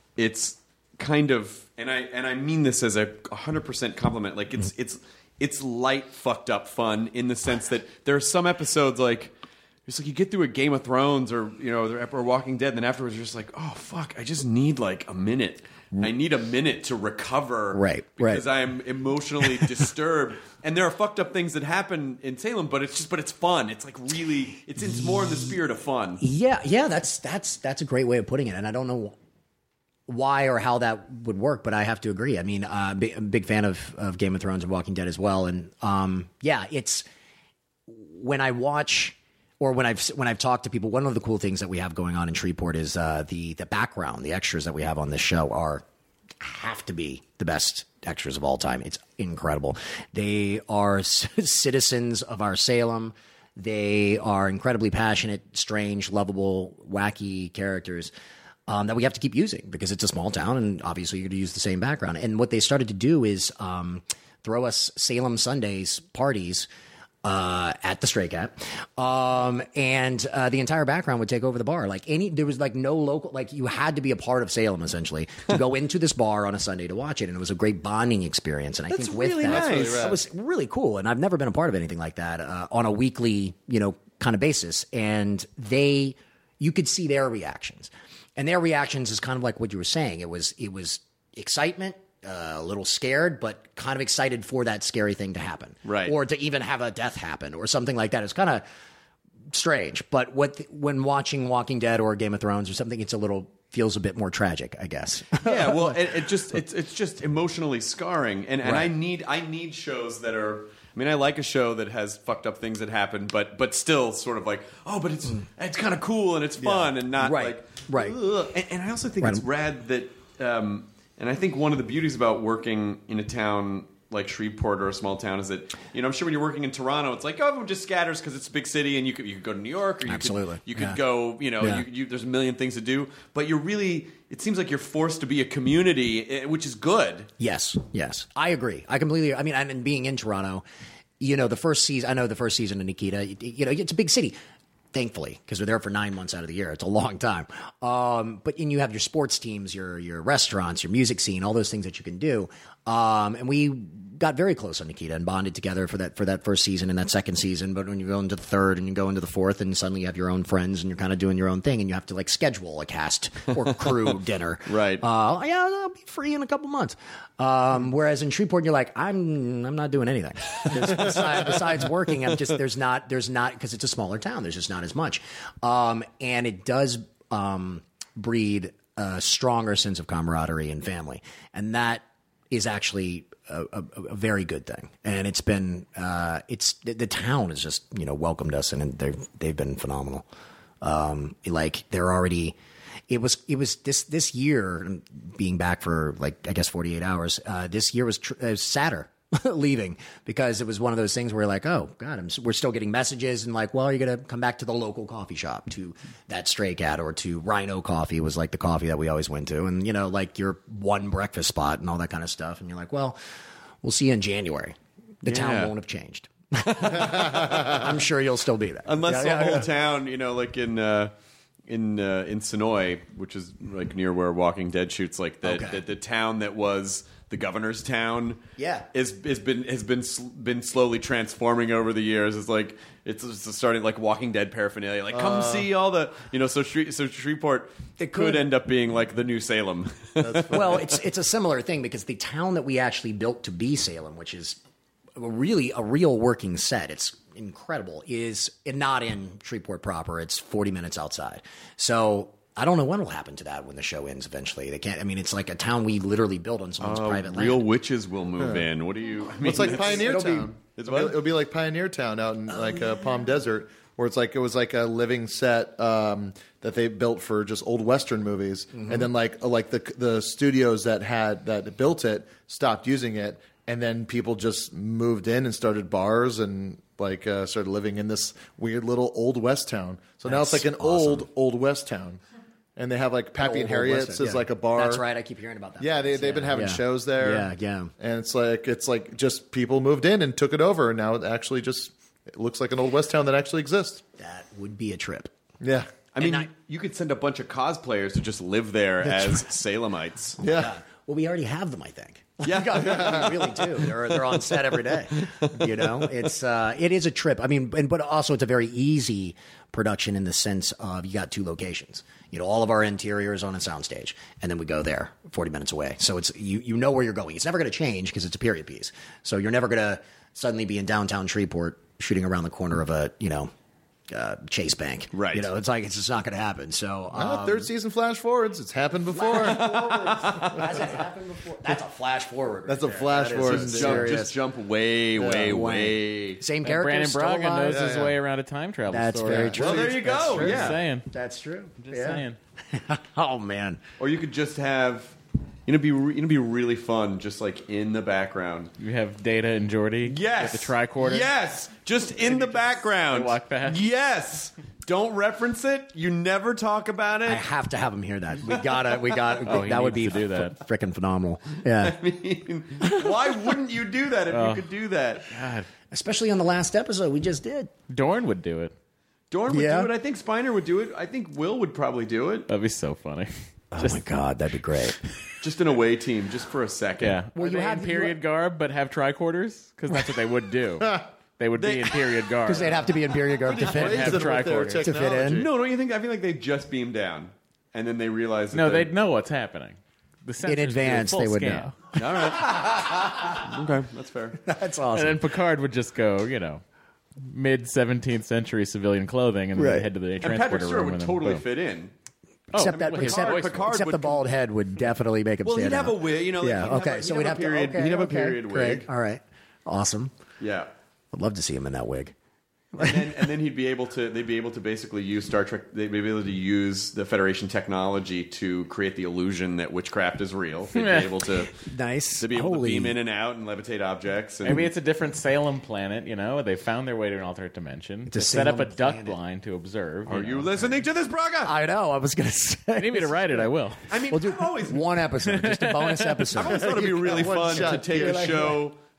Speaker 1: kind of, and I mean this as a 100% compliment. Like it's light, fucked up fun in the sense that there are some episodes like it's like you get through a Game of Thrones or or Walking Dead, and then afterwards you're just like, oh fuck, I just need like a minute. I need a minute to recover, because I am emotionally disturbed. And there are fucked up things that happen in Salem, but it's fun. It's like really, it's more in the spirit of fun.
Speaker 9: Yeah, that's a great way of putting it, and I don't know why or how that would work, but I have to agree. I mean, I'm a big fan of Game of Thrones and Walking Dead as well, and it's when I watch or when I've talked to people. One of the cool things that we have going on in Shreveport is the background, the extras that we have on this show have to be the best extras of all time. It's incredible. They are citizens of our Salem. They are incredibly passionate, strange, lovable, wacky characters. That we have to keep using because it's a small town, and obviously you're going to use the same background. And what they started to do is throw us Salem Sundays parties at the Stray Cat, and the entire background would take over the bar. There was no local, you had to be a part of Salem essentially to go into this bar on a Sunday to watch it, and it was a great bonding experience. And I think with
Speaker 1: really
Speaker 9: that,
Speaker 1: nice.
Speaker 9: it was really cool. And I've never been a part of anything like that on a weekly, kind of basis. And you could see their reactions. And their reactions is kind of like what you were saying. It was excitement, a little scared, but kind of excited for that scary thing to happen.
Speaker 1: Right.
Speaker 9: Or to even have a death happen or something like that. It's kind of strange. But when watching Walking Dead or Game of Thrones or something, feels a bit more tragic, I guess.
Speaker 1: Yeah, well, it's just emotionally scarring. And I need shows that are... I mean, I like a show that has fucked up things that happen, but still sort of like, but it's kind of cool and it's fun and not
Speaker 9: right.
Speaker 1: Ugh. And I also think it's rad that, and I think one of the beauties about working in a town like Shreveport or a small town is that, I'm sure when you're working in Toronto, it's like, everyone just scatters because it's a big city, and you could go to New York, or you could go, there's a million things to do, but it seems like you're forced to be a community, which is good.
Speaker 9: Yes. I agree. I completely, and being in Toronto, the first season of Nikita, it's a big city. thankfully, because we're there for 9 months out of the year. It's a long time. But you have your sports teams, your restaurants, your music scene, all those things that you can do. And we got very close on Nikita and bonded together for that first season and that second season. But when you go into the third and you go into the fourth, and suddenly you have your own friends and you're kind of doing your own thing, and you have to like schedule a cast or crew dinner.
Speaker 1: Right.
Speaker 9: Yeah, I'll be free in a couple months. Whereas in Shreveport, you're like, I'm not doing anything besides working. There's not because it's a smaller town. There's just not as much, and it does breed a stronger sense of camaraderie and family, and that is actually a very good thing. And it's been the town has just welcomed us, and they've been phenomenal. They're already. It was this year, being back for 48 hours. This year was sadder leaving, because it was one of those things where like, oh God, we're still getting messages and like, well, are you going to come back to the local coffee shop, to that Stray Cat, or to Rhino Coffee was like the coffee that we always went to, and like your one breakfast spot and all that kind of stuff. And you're like, well, we'll see you in January. The town won't have changed. I'm sure you'll still be there.
Speaker 1: Unless the whole town, like in Sonoy, which is like near where Walking Dead shoots, like the town that was the governor's town, has been slowly transforming over the years. It's like it's starting like Walking Dead paraphernalia. Like come see all the so Shreveport could end up being like the new Salem.
Speaker 9: Well, it's a similar thing, because the town that we actually built to be Salem, which is really a real working set, it's incredible, is not in Shreveport proper. It's 40 minutes outside. So I don't know what will happen to that when the show ends eventually. They can't. I mean, it's like a town we literally built on someone's private land.
Speaker 1: Real witches will move in. What do you? I mean,
Speaker 10: it's like Pioneer Town. It'll be like Pioneer Town out in Palm Desert, where it was like a living set that they built for just old Western movies, and then like the studios that built it stopped using it, and then people just moved in and started bars and started living in this weird little old West town. So now it's like an awesome old West town. And they have like Pappy and Harriet's as like a bar.
Speaker 9: That's right. I keep hearing about that.
Speaker 10: Yeah, they've been having shows there.
Speaker 9: Yeah.
Speaker 10: And it's like just people moved in and took it over, and now it actually it looks like an old West town that actually exists.
Speaker 9: That would be a trip.
Speaker 10: Yeah.
Speaker 1: I mean, you could send a bunch of cosplayers to just live there as Salemites.
Speaker 10: Yeah.
Speaker 9: Well, we already have them, I think.
Speaker 1: Yeah,
Speaker 9: we really do. They're on set every day. It is a trip. I mean, but also it's a very easy production in the sense of you got two locations. All of our interior is on a soundstage, and then we go there 40 minutes away. So it's you know where you're going. It's never going to change because it's a period piece. So you're never going to suddenly be in downtown Shreveport shooting around the corner of a Chase Bank.
Speaker 1: Right.
Speaker 9: It's just not going to happen. So
Speaker 10: third season flash forwards. It's happened before.
Speaker 9: Has it happened before? That's a flash forward.
Speaker 10: That's a flash forward.
Speaker 1: Just jump way.
Speaker 9: Same character.
Speaker 8: Brandon Braga knows his way around a time travel
Speaker 9: That's
Speaker 8: story.
Speaker 9: very true.
Speaker 1: Well, there you go.
Speaker 8: Just saying.
Speaker 9: That's true.
Speaker 8: Just saying.
Speaker 9: Oh man.
Speaker 1: Or you could just have. It'd be really fun, just like in the background.
Speaker 8: You have Data and Geordi.
Speaker 1: Yes,
Speaker 8: with the tricorder.
Speaker 1: Yes, just in the background.
Speaker 8: They walk past.
Speaker 1: Yes, don't reference it. You never talk about it.
Speaker 9: I have to have him hear that. We got. That would be
Speaker 8: do that.
Speaker 9: Freaking phenomenal. Yeah.
Speaker 1: I mean, why wouldn't you do that if you could do that?
Speaker 8: God.
Speaker 9: Especially on the last episode we just did.
Speaker 8: Dorn would do it.
Speaker 1: Dorn would do it. I think Spiner would do it. I think Will would probably do it.
Speaker 8: That'd be so funny.
Speaker 9: Oh my God, that'd be great.
Speaker 1: Just an away team, just for a second.
Speaker 8: Yeah.
Speaker 9: Well,
Speaker 8: you have period garb, but have tricorders? Because that's what they would do. They would be in period garb.
Speaker 9: Because they'd have to be in period garb to fit in.
Speaker 1: No, don't you think? I feel like they just beam down, and then they realize.
Speaker 8: No, they'd know what's happening.
Speaker 9: In advance, they would know.
Speaker 1: All right. Okay, that's fair.
Speaker 9: That's awesome.
Speaker 8: And then Picard would just go, mid 17th century civilian clothing, and then head to the transporter
Speaker 1: Patrick Stewart
Speaker 8: room.
Speaker 1: would totally fit in.
Speaker 9: Except
Speaker 1: Picard
Speaker 9: the bald head would definitely make him stand out.
Speaker 1: Well, he'd have a wig,
Speaker 9: so we'd have
Speaker 1: he'd have a period wig.
Speaker 9: Great. All right. Awesome.
Speaker 1: Yeah.
Speaker 9: I'd love to see him in that wig.
Speaker 1: And then he'd be able to. They'd be able to basically use Star Trek. They'd be able to use the Federation technology to create the illusion that witchcraft is real. They'd be able to.
Speaker 9: Nice.
Speaker 1: They'd be able to beam in and out and levitate objects. And
Speaker 8: maybe it's a different Salem planet. They found their way to an alternate dimension. To set up a duck blind to observe.
Speaker 1: Are you listening to this, Braga?
Speaker 9: I know. I was going to say.
Speaker 8: If you need me to write it, I will.
Speaker 1: I mean,
Speaker 9: we'll do one episode, just a bonus episode.
Speaker 1: I always thought it'd be really fun to take a show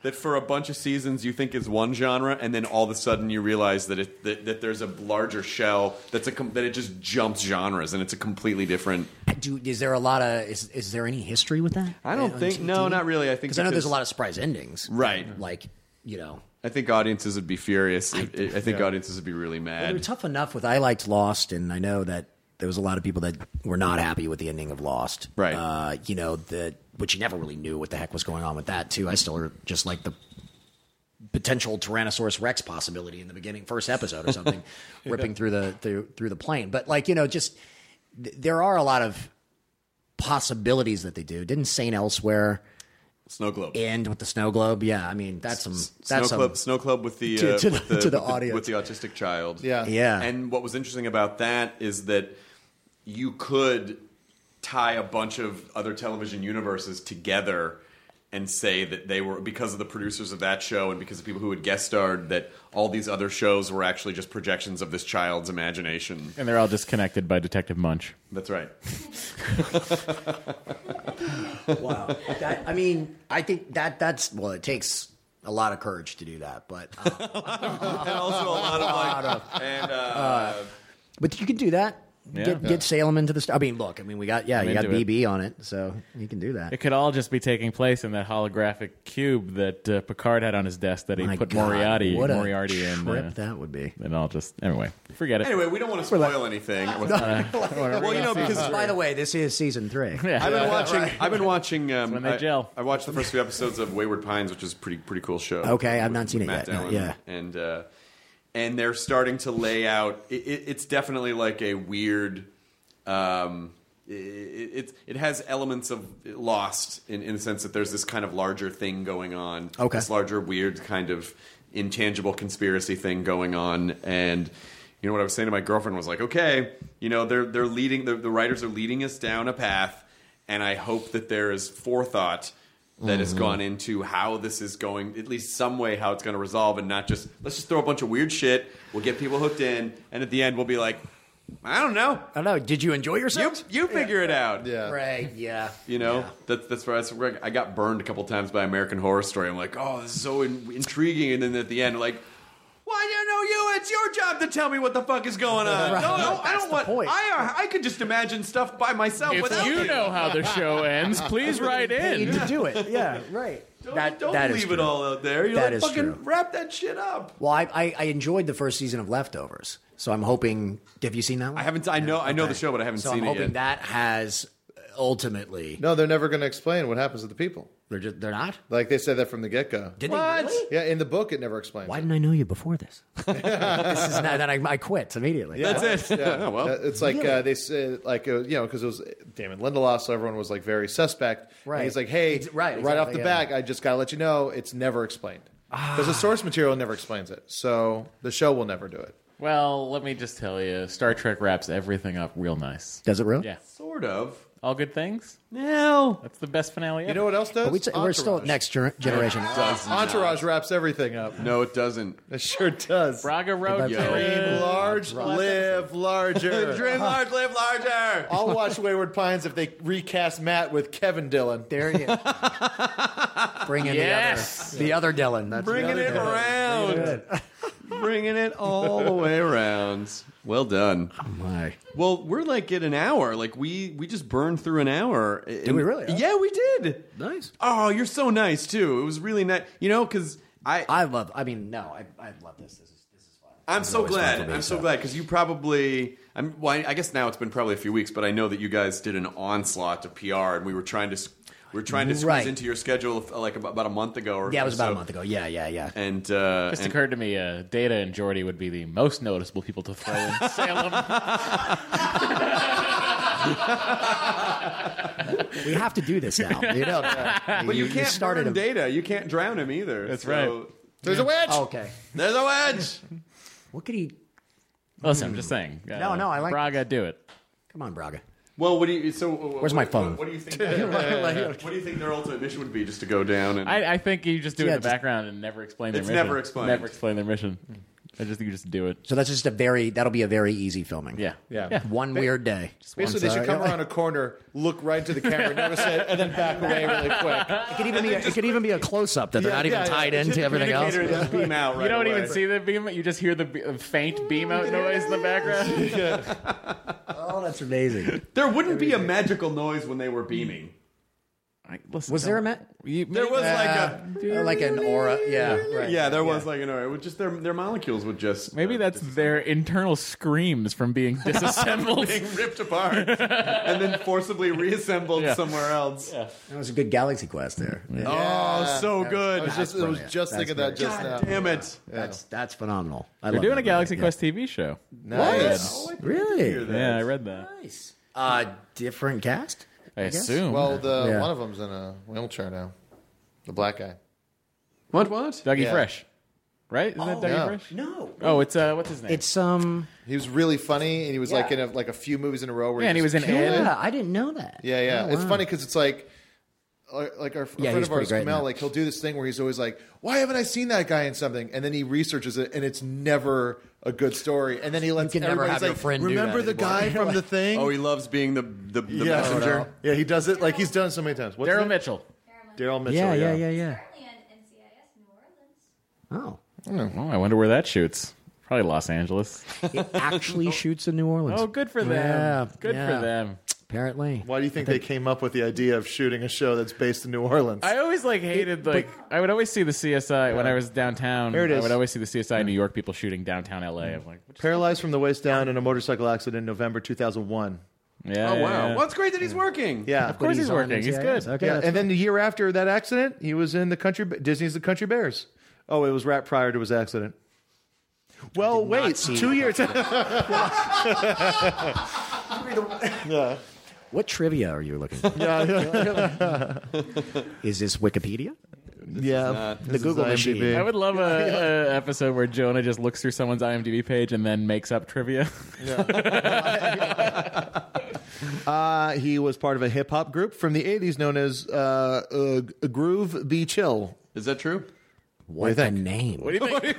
Speaker 1: that for a bunch of seasons you think is one genre, and then all of a sudden you realize that that there's a larger shell that it just jumps genres, and it's a completely different.
Speaker 9: Is there a lot of is there any history with that?
Speaker 1: I don't think no, not really. I think
Speaker 9: because I know there's a lot of surprise endings,
Speaker 1: right?
Speaker 9: Like
Speaker 1: I think audiences would be furious. I think audiences would be really mad.
Speaker 9: Well, they're tough enough with. I liked Lost, and I know that there was a lot of people that were not happy with the ending of Lost.
Speaker 1: Right.
Speaker 9: Which you never really knew what the heck was going on with that, too. I still just like the potential Tyrannosaurus Rex possibility in the beginning, first episode or something, ripping through the plane. But, there are a lot of possibilities that they do. Didn't St. Elsewhere
Speaker 1: Snow Globe
Speaker 9: end with the snow globe? Yeah, I mean, that's
Speaker 1: Snow Globe with the
Speaker 9: to the audience
Speaker 1: with the autistic child.
Speaker 9: Yeah.
Speaker 1: And what was interesting about that is that you could tie a bunch of other television universes together and say that they were, because of the producers of that show and because of people who had guest starred, that all these other shows were actually just projections of this child's imagination.
Speaker 8: And they're all disconnected by Detective Munch.
Speaker 1: That's right.
Speaker 9: Wow. I think that's it takes a lot of courage to do that, but
Speaker 1: and also a lot of
Speaker 9: but you can do that.
Speaker 8: Yeah.
Speaker 9: Get Salem into the. We got you got BB on it, so you can do that.
Speaker 8: It could all just be taking place in that holographic cube that Picard had on his desk that he put Moriarty in.
Speaker 9: Trip that would be.
Speaker 8: And I'll just forget it.
Speaker 1: Anyway, we don't want to spoil anything. Well, because
Speaker 9: by the way, this is season 3.
Speaker 8: Yeah.
Speaker 1: I've been watching.
Speaker 8: When they gel.
Speaker 1: I watched the first few episodes of Wayward Pines, which is a pretty cool show.
Speaker 9: Okay, I've not seen it
Speaker 1: Matt
Speaker 9: yet.
Speaker 1: Dillon.
Speaker 9: Yeah,
Speaker 1: and they're starting to lay out. It's definitely like a weird. It has elements of Lost in the sense that there's this kind of larger thing going on.
Speaker 9: Okay.
Speaker 1: This larger, weird kind of intangible conspiracy thing going on. And you know what I was saying to my girlfriend was like, okay, they're leading. The writers are leading us down a path, and I hope that there is forethought that has gone into how this is going, at least some way, how it's going to resolve, and not just let's just throw a bunch of weird shit. We'll get people hooked in, and at the end we'll be like, I don't know.
Speaker 9: Did you enjoy yourself?
Speaker 1: You figure it out.
Speaker 10: Yeah.
Speaker 9: Right. Yeah.
Speaker 1: That's where I got burned a couple times by American Horror Story. I'm like, oh, this is so intriguing, and then at the end, like, why do you know you? It's your job to tell me what the fuck is going on.
Speaker 9: Right.
Speaker 1: No, I don't want.
Speaker 9: Point.
Speaker 1: I could just imagine stuff by myself.
Speaker 8: If
Speaker 1: without
Speaker 8: you know how the show ends, please write in.
Speaker 9: To do it. Yeah. Right.
Speaker 1: Don't leave it all out there. You
Speaker 9: That is
Speaker 1: fucking
Speaker 9: true.
Speaker 1: wrap that shit up.
Speaker 9: Well, I enjoyed the first season of Leftovers, so I'm hoping. Have you seen that one?
Speaker 1: I haven't. I know the show, but I haven't seen
Speaker 9: I'm
Speaker 1: it
Speaker 9: hoping
Speaker 1: yet.
Speaker 9: that has ultimately.
Speaker 10: No, they're never going to explain what happens to the people.
Speaker 9: They're not.
Speaker 10: Like they said that from the get-go.
Speaker 9: Did they really?
Speaker 10: Yeah, in the book it never explains.
Speaker 9: Why didn't I know you before this? This is not that I quit immediately.
Speaker 10: Yeah.
Speaker 1: That's it.
Speaker 10: Yeah.
Speaker 1: Oh, well.
Speaker 10: It's like they said, because it was Damon Lindelof, so everyone was like very suspect.
Speaker 9: Right.
Speaker 10: And he's like, hey,
Speaker 9: Right,
Speaker 10: right off
Speaker 9: exactly,
Speaker 10: the
Speaker 9: yeah.
Speaker 10: back, I just got to let you know it's never explained. Because the source material never explains it. So the show will never do it.
Speaker 8: Well, let me just tell you, Star Trek wraps everything up real nice.
Speaker 9: Does it really?
Speaker 8: Yeah.
Speaker 1: Sort of.
Speaker 8: All good things?
Speaker 1: No.
Speaker 8: That's the best finale ever.
Speaker 10: You know what else does?
Speaker 9: We're still at next generation.
Speaker 10: Entourage wraps everything up.
Speaker 1: No, it doesn't.
Speaker 10: It sure does.
Speaker 8: Braga Road.
Speaker 10: Dream large, live larger.
Speaker 1: Dream large, live larger.
Speaker 10: I'll watch Wayward Pines if they recast Matt with Kevin Dillon.
Speaker 9: There you go. Bring in the other Dylan. That's
Speaker 1: Bringing it around. Bringing it all the way around. Well done.
Speaker 9: Oh my.
Speaker 1: Well, we're like at an hour. Like we just burned through an hour.
Speaker 9: Did we really?
Speaker 1: Yeah, we did.
Speaker 9: Nice.
Speaker 1: Oh, you're so nice too. It was really nice. Because
Speaker 9: I love this. This is fun.
Speaker 1: I'm so glad. I'm so glad because you probably. I guess now it's been probably a few weeks, but I know that you guys did an onslaught of PR, and we were trying to squeeze into your schedule like about a month ago.
Speaker 9: Yeah, it was about a month ago. Yeah.
Speaker 1: And
Speaker 8: just occurred to me, Data and Geordi would be the most noticeable people to throw in Salem.
Speaker 9: We have to do this now. You know that.
Speaker 1: But you can't
Speaker 9: started
Speaker 1: burn Data. You can't drown him either.
Speaker 8: That's right.
Speaker 10: There's a wedge.
Speaker 9: Oh, okay.
Speaker 1: There's a wedge.
Speaker 9: What could he?
Speaker 8: Listen, I'm just saying.
Speaker 9: No, I like
Speaker 8: Braga, do it.
Speaker 9: Come on, Braga.
Speaker 1: Well, what do you? So
Speaker 9: where's my phone?
Speaker 1: What do you think? What do you think their ultimate mission would be? Just to go down and
Speaker 8: I think you just do it in the background and never explain their mission.
Speaker 1: It's never explained.
Speaker 8: Never explain their mission. I just think you just do it.
Speaker 9: So that'll be a very easy filming.
Speaker 8: Yeah.
Speaker 9: One weird day.
Speaker 10: Basically, they should come around a corner, look right into the camera, notice it, and then back away really quick.
Speaker 9: It could even be a close up that they're not even tied into everything else.
Speaker 1: Beam out right
Speaker 8: You don't
Speaker 1: away.
Speaker 8: even see the beam. You just hear the faint beam out noise in the background.
Speaker 9: Oh, that's amazing.
Speaker 1: There wouldn't be a magical noise when they were beaming.
Speaker 9: Was there a
Speaker 1: There was
Speaker 9: like an aura? Yeah, right.
Speaker 1: Yeah, there was like an aura. It would just their molecules would just
Speaker 8: Maybe that's their internal screams from being disassembled.
Speaker 1: being ripped apart and then forceably reassembled somewhere else.
Speaker 9: That was a good Galaxy Quest there. Yeah.
Speaker 1: Oh, so good.
Speaker 10: I was just thinking that just now.
Speaker 1: Damn it.
Speaker 9: That's phenomenal.
Speaker 8: They're doing a Galaxy Quest TV show.
Speaker 10: Nice.
Speaker 9: Really?
Speaker 8: Yeah, I read that.
Speaker 9: Nice. Different cast?
Speaker 8: I assume.
Speaker 10: Well, one of them's in a wheelchair now. The black guy.
Speaker 1: What?
Speaker 8: Dougie
Speaker 10: Yeah.
Speaker 8: Fresh. Right? Isn't that Dougie
Speaker 10: yeah.
Speaker 8: Fresh?
Speaker 9: No.
Speaker 8: Oh, it's what's his name?
Speaker 9: It's
Speaker 10: He was really funny, and he was like in a few movies in a row. Where
Speaker 8: and he was in
Speaker 10: killed it.
Speaker 9: Yeah, I didn't know that.
Speaker 10: Yeah.
Speaker 9: Oh,
Speaker 10: It's
Speaker 9: wow.
Speaker 10: funny because it's like our friend
Speaker 9: he's
Speaker 10: of ours,
Speaker 9: pretty great
Speaker 10: Kamel,
Speaker 9: now.
Speaker 10: like he'll do this thing where he's always like, "Why haven't I seen that guy in something?" And then he researches it, and it's never a good story. And then he lets
Speaker 9: can never
Speaker 10: everybody
Speaker 9: have your
Speaker 10: like,
Speaker 9: friend do
Speaker 10: remember
Speaker 9: that
Speaker 10: the
Speaker 9: anymore."
Speaker 10: guy from the thing?
Speaker 1: Oh, he loves being the messenger.
Speaker 10: Yeah, he does it like he's done it so many times. What's
Speaker 8: Daryl
Speaker 10: it?
Speaker 8: Mitchell.
Speaker 10: Daryl Mitchell.
Speaker 9: Yeah.
Speaker 2: Currently in NCIS New Orleans.
Speaker 9: Oh.
Speaker 8: Oh, I wonder where that shoots. Probably Los Angeles.
Speaker 9: It actually shoots in New Orleans.
Speaker 8: Oh, good for them.
Speaker 9: Yeah,
Speaker 8: Good
Speaker 9: yeah.
Speaker 8: for them.
Speaker 9: Apparently.
Speaker 10: Why do you think they came up with the idea of shooting a show that's based in New Orleans?
Speaker 8: I always hated I would always see the CSI when I was downtown.
Speaker 10: Here it is.
Speaker 8: I would always see the CSI in New York people shooting downtown LA. I'm like,
Speaker 10: Paralyzed from the waist down in a motorcycle accident in November 2001.
Speaker 8: yeah.
Speaker 1: Oh, wow.
Speaker 8: yeah.
Speaker 1: Well, it's great that he's working.
Speaker 10: Yeah,
Speaker 8: Of course he's
Speaker 9: on
Speaker 8: working. He's
Speaker 9: NCIS.
Speaker 8: good.
Speaker 9: Okay.
Speaker 10: Yeah,
Speaker 9: that's
Speaker 10: and then the year after that accident, he was in Disney's The Country Bears. Oh, it was right prior to his accident. Well, wait,
Speaker 9: see
Speaker 10: 2 years.
Speaker 9: What trivia are you looking for? Is this Wikipedia?
Speaker 10: Yeah,
Speaker 9: The Google machine.
Speaker 8: I would love a episode where Jonah just looks through someone's IMDb page and then makes up trivia.
Speaker 10: He was part of a hip hop group from the 80s known as Groove Be Chill.
Speaker 1: Is that true?
Speaker 9: What a name.
Speaker 8: What do you think?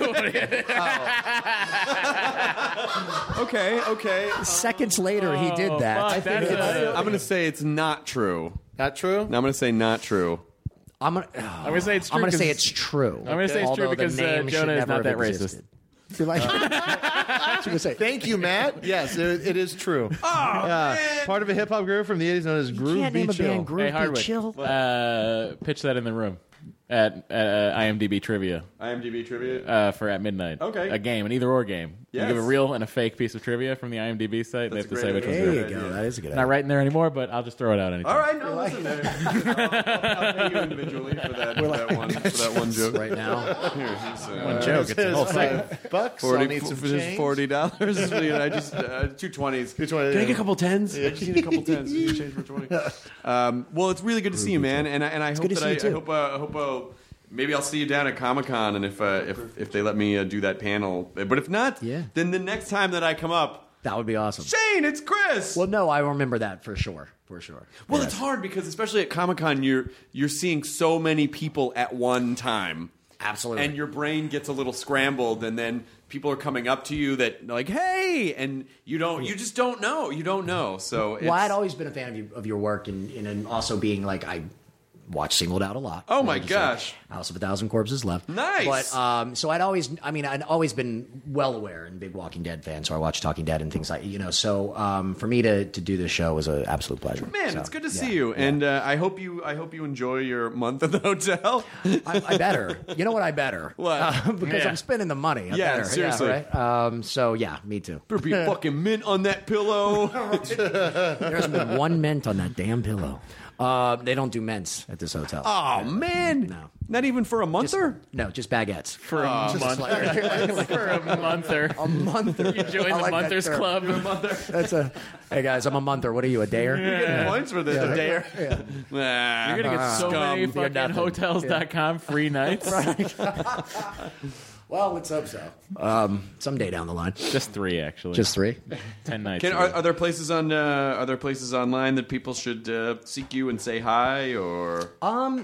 Speaker 1: Okay.
Speaker 9: Seconds later, he did that.
Speaker 8: fuck, that's
Speaker 1: I'm going to say it's not true.
Speaker 10: Not true?
Speaker 1: No, I'm going to say not true.
Speaker 9: I'm gonna
Speaker 8: say it's true.
Speaker 9: I'm gonna say
Speaker 8: 'cause-
Speaker 9: it's true.
Speaker 8: I'm gonna say it's true
Speaker 9: Although the
Speaker 8: because
Speaker 9: name should
Speaker 8: Jonah is
Speaker 9: never
Speaker 8: not that
Speaker 9: have
Speaker 8: racist.
Speaker 9: existed. You're like, I was gonna say,
Speaker 10: Thank you, Matt. Yes, it is true. Part of a hip hop group from the 80s known as
Speaker 9: you
Speaker 10: Groove
Speaker 9: can't
Speaker 10: Be
Speaker 9: name a
Speaker 10: Chill.
Speaker 9: band Groove
Speaker 8: Hey,
Speaker 9: Be
Speaker 8: Hardwick,
Speaker 9: Chill.
Speaker 8: pitch that in the room at IMDb trivia
Speaker 1: IMDb trivia?
Speaker 8: for at midnight.
Speaker 1: Okay.
Speaker 8: A game, an either-or game. You
Speaker 1: Yes.
Speaker 8: give a real and a fake piece of trivia from the IMDb site.
Speaker 1: That's
Speaker 8: they
Speaker 1: a
Speaker 8: have to say
Speaker 1: great
Speaker 8: which one's
Speaker 1: idea.
Speaker 8: real.
Speaker 9: There you go. That is a good
Speaker 8: Not
Speaker 9: idea.
Speaker 8: writing there anymore, but I'll just throw it out anytime.
Speaker 1: All right, no, listen. I'll pay you individually for that one joke.
Speaker 9: Right now.
Speaker 1: Here, he's,
Speaker 8: One joke. It's a whole segment.
Speaker 10: $5. I'll need some change.
Speaker 1: $40. I just 220s. Can I get a couple tens? I just need a couple tens. You can change for 20. Well, it's really good to see you, man, and I hope
Speaker 9: good to
Speaker 1: that
Speaker 9: see
Speaker 1: I
Speaker 9: you, too.
Speaker 1: hope maybe I'll see you down at Comic-Con, and if they let me do that panel, but if not, then the next time that I come up,
Speaker 9: That would be awesome.
Speaker 1: Shane, it's Chris.
Speaker 9: Well, no, I remember that for sure. For sure.
Speaker 1: Well,
Speaker 9: Yes.
Speaker 1: it's hard because especially at Comic-Con, you're seeing so many people at one time.
Speaker 9: Absolutely.
Speaker 1: And your brain gets a little scrambled, and then people are coming up to you that like, "Hey," and you just don't know. You don't know. So,
Speaker 9: Well, I'd always been a fan of your work, and also being like I watch Singled Out a lot.
Speaker 1: Oh, my
Speaker 9: Just,
Speaker 1: gosh.
Speaker 9: House of a Thousand Corpses left.
Speaker 1: Nice.
Speaker 9: But so I'd always been well aware and big Walking Dead fan, so I watched Talking Dead and things like So for me to do this show was an absolute pleasure.
Speaker 1: Man,
Speaker 9: So,
Speaker 1: it's good to
Speaker 9: yeah,
Speaker 1: see you,
Speaker 9: yeah.
Speaker 1: and I hope you enjoy your month at the hotel.
Speaker 9: I better. You know what? I better.
Speaker 1: What?
Speaker 9: Because
Speaker 8: Yeah.
Speaker 9: I'm spending the money. I
Speaker 1: Yeah,
Speaker 9: better.
Speaker 1: seriously.
Speaker 9: Right? So yeah, me too.
Speaker 1: Better be fucking mint on that pillow.
Speaker 9: There hasn't been one mint on that damn pillow. They don't do mints at this hotel.
Speaker 1: Oh man,
Speaker 9: No.
Speaker 1: not even for a monther.
Speaker 9: No, just baguettes.
Speaker 8: For a month. For a monther.
Speaker 9: A monther.
Speaker 8: You join
Speaker 9: I
Speaker 8: the
Speaker 9: like that
Speaker 8: Monthers
Speaker 9: term.
Speaker 8: Club.
Speaker 9: That's hey guys, I'm a monther. What are you, a dayer?
Speaker 1: You're getting points for this a day.
Speaker 8: You're going to get so many
Speaker 9: Scum. You're
Speaker 8: fucking
Speaker 9: nothing.
Speaker 8: Hotels.com free nights.
Speaker 9: Well, let's hope so. Someday down the line.
Speaker 8: Just 3, actually.
Speaker 9: Just 3.
Speaker 8: 10 nights.
Speaker 1: Are there places online that people should seek you and say hi or?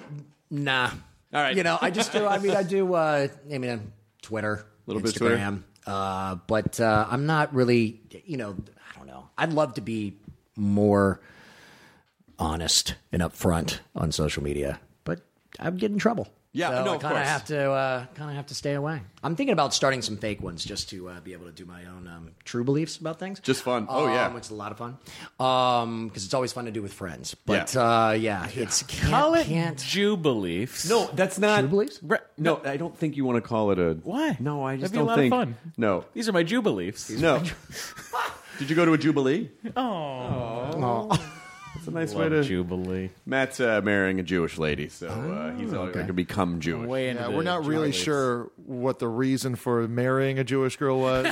Speaker 9: Nah.
Speaker 1: All right.
Speaker 9: I just do. I do. Twitter,
Speaker 1: Little bit
Speaker 9: Instagram. But I'm not really, I don't know. I'd love to be more honest and upfront on social media, but I'd get in trouble.
Speaker 6: Yeah,
Speaker 9: so
Speaker 6: no,
Speaker 9: I
Speaker 6: of
Speaker 9: kind of
Speaker 6: course.
Speaker 9: have to stay away. I'm thinking about starting some fake ones just to be able to do my own true beliefs about things.
Speaker 6: Just fun. Oh yeah,
Speaker 9: which is a lot of fun. Because it's always fun to do with friends. But it's
Speaker 8: call it Jew beliefs.
Speaker 6: No, that's not
Speaker 9: Jew beliefs.
Speaker 6: No, I don't think you want to call it a.
Speaker 8: Why?
Speaker 6: No, I just
Speaker 8: That'd be
Speaker 6: don't
Speaker 8: a lot
Speaker 6: think.
Speaker 8: of fun.
Speaker 6: No,
Speaker 8: these are my Jew beliefs.
Speaker 6: No. Did you go to a Jubilee?
Speaker 8: Oh.
Speaker 6: It's a nice way to
Speaker 8: Jubilee.
Speaker 6: Matt's marrying a Jewish lady, so he's going to become Jewish.
Speaker 10: We're not really sure what the reason for marrying a Jewish girl was.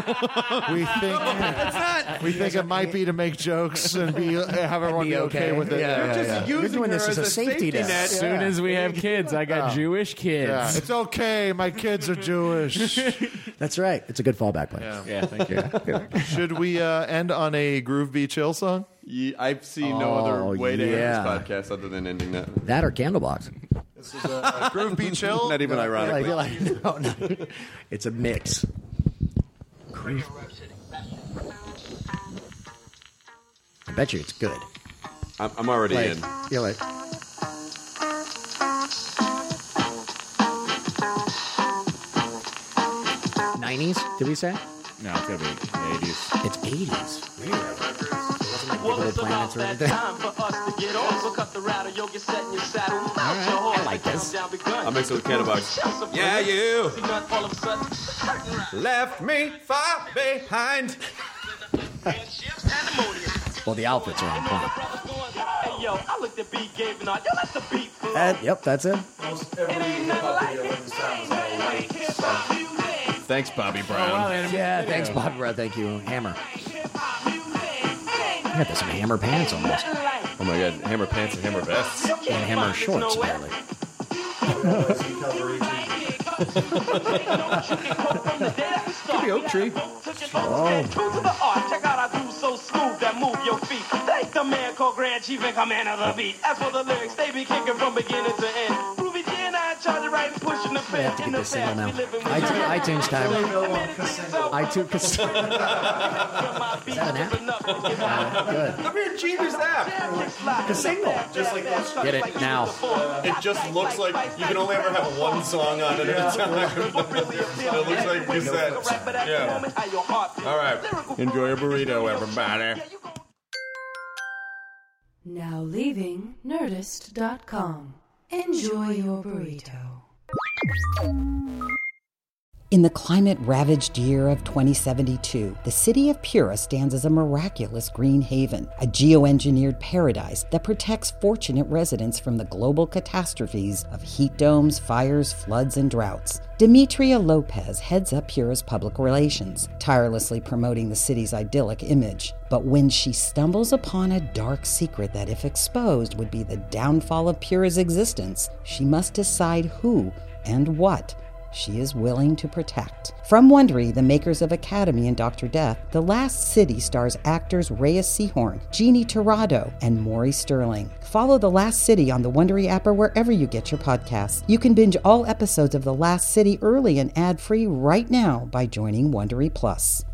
Speaker 10: we think it might be to make jokes and have everyone be okay with it.
Speaker 9: You're doing this as a safety net.
Speaker 8: As soon as we have kids, I got Jewish kids.
Speaker 10: Yeah. It's okay. My kids are Jewish.
Speaker 9: That's right. It's a good fallback play.
Speaker 8: Yeah, thank you.
Speaker 10: Should we end on a Groove Be Chill song?
Speaker 6: I've seen no other way to end this podcast other than ending that.
Speaker 9: That or Candlebox.
Speaker 10: This is a Groove Be Chill.
Speaker 6: Not even ironically.
Speaker 9: No. It's a mix. I bet you it's good.
Speaker 6: I'm already in.
Speaker 9: You're like. '90s? Did we say?
Speaker 8: No, it's gonna be 80s.
Speaker 9: It's 80s. Really? Well, planets or anything. I like this.
Speaker 6: I'll mix it with Candlebox. Yeah, you left me far behind.
Speaker 9: Well, the outfits are on point. Yep, that's it.
Speaker 6: Thanks, Bobby Brown.
Speaker 9: Yeah, thanks, Bobby Brown. Thank you, Hammer. I got some Hammer pants almost.
Speaker 6: Oh my God, Hammer pants and Hammer vests.
Speaker 9: And Hammer shorts, apparently.
Speaker 6: Could be Oak Tree.
Speaker 11: Check out I do so smooth that move your feet. Thank the man called Grand Chief and Commander of the Beat. As for the lyrics, they be kicking from beginning to end. Groovy G and I charge it right and pushing the
Speaker 9: I have to get this single now. iTunes time. iTunes. Is that an app? Good.
Speaker 6: Come here, Jeeves app.
Speaker 9: The single.
Speaker 6: Just like that.
Speaker 9: Get it now.
Speaker 6: It just looks like you can only ever have one song on it at a time. It looks like cassettes. Yeah. All right. Enjoy your burrito, everybody.
Speaker 7: Now leaving Nerdist.com. Enjoy your burrito.
Speaker 12: In the climate-ravaged year of 2072, the city of Pura stands as a miraculous green haven, a geoengineered paradise that protects fortunate residents from the global catastrophes of heat domes, fires, floods, and droughts. Demetria Lopez heads up Pura's public relations, tirelessly promoting the city's idyllic image. But when she stumbles upon a dark secret that, if exposed, would be the downfall of Pura's existence, she must decide who and what she is willing to protect. From Wondery, the makers of Academy and Dr. Death, The Last City stars actors Reyes Sehorn, Jeannie Torrado, and Maury Sterling. Follow The Last City on the Wondery app or wherever you get your podcasts. You can binge all episodes of The Last City early and ad-free right now by joining Wondery Plus.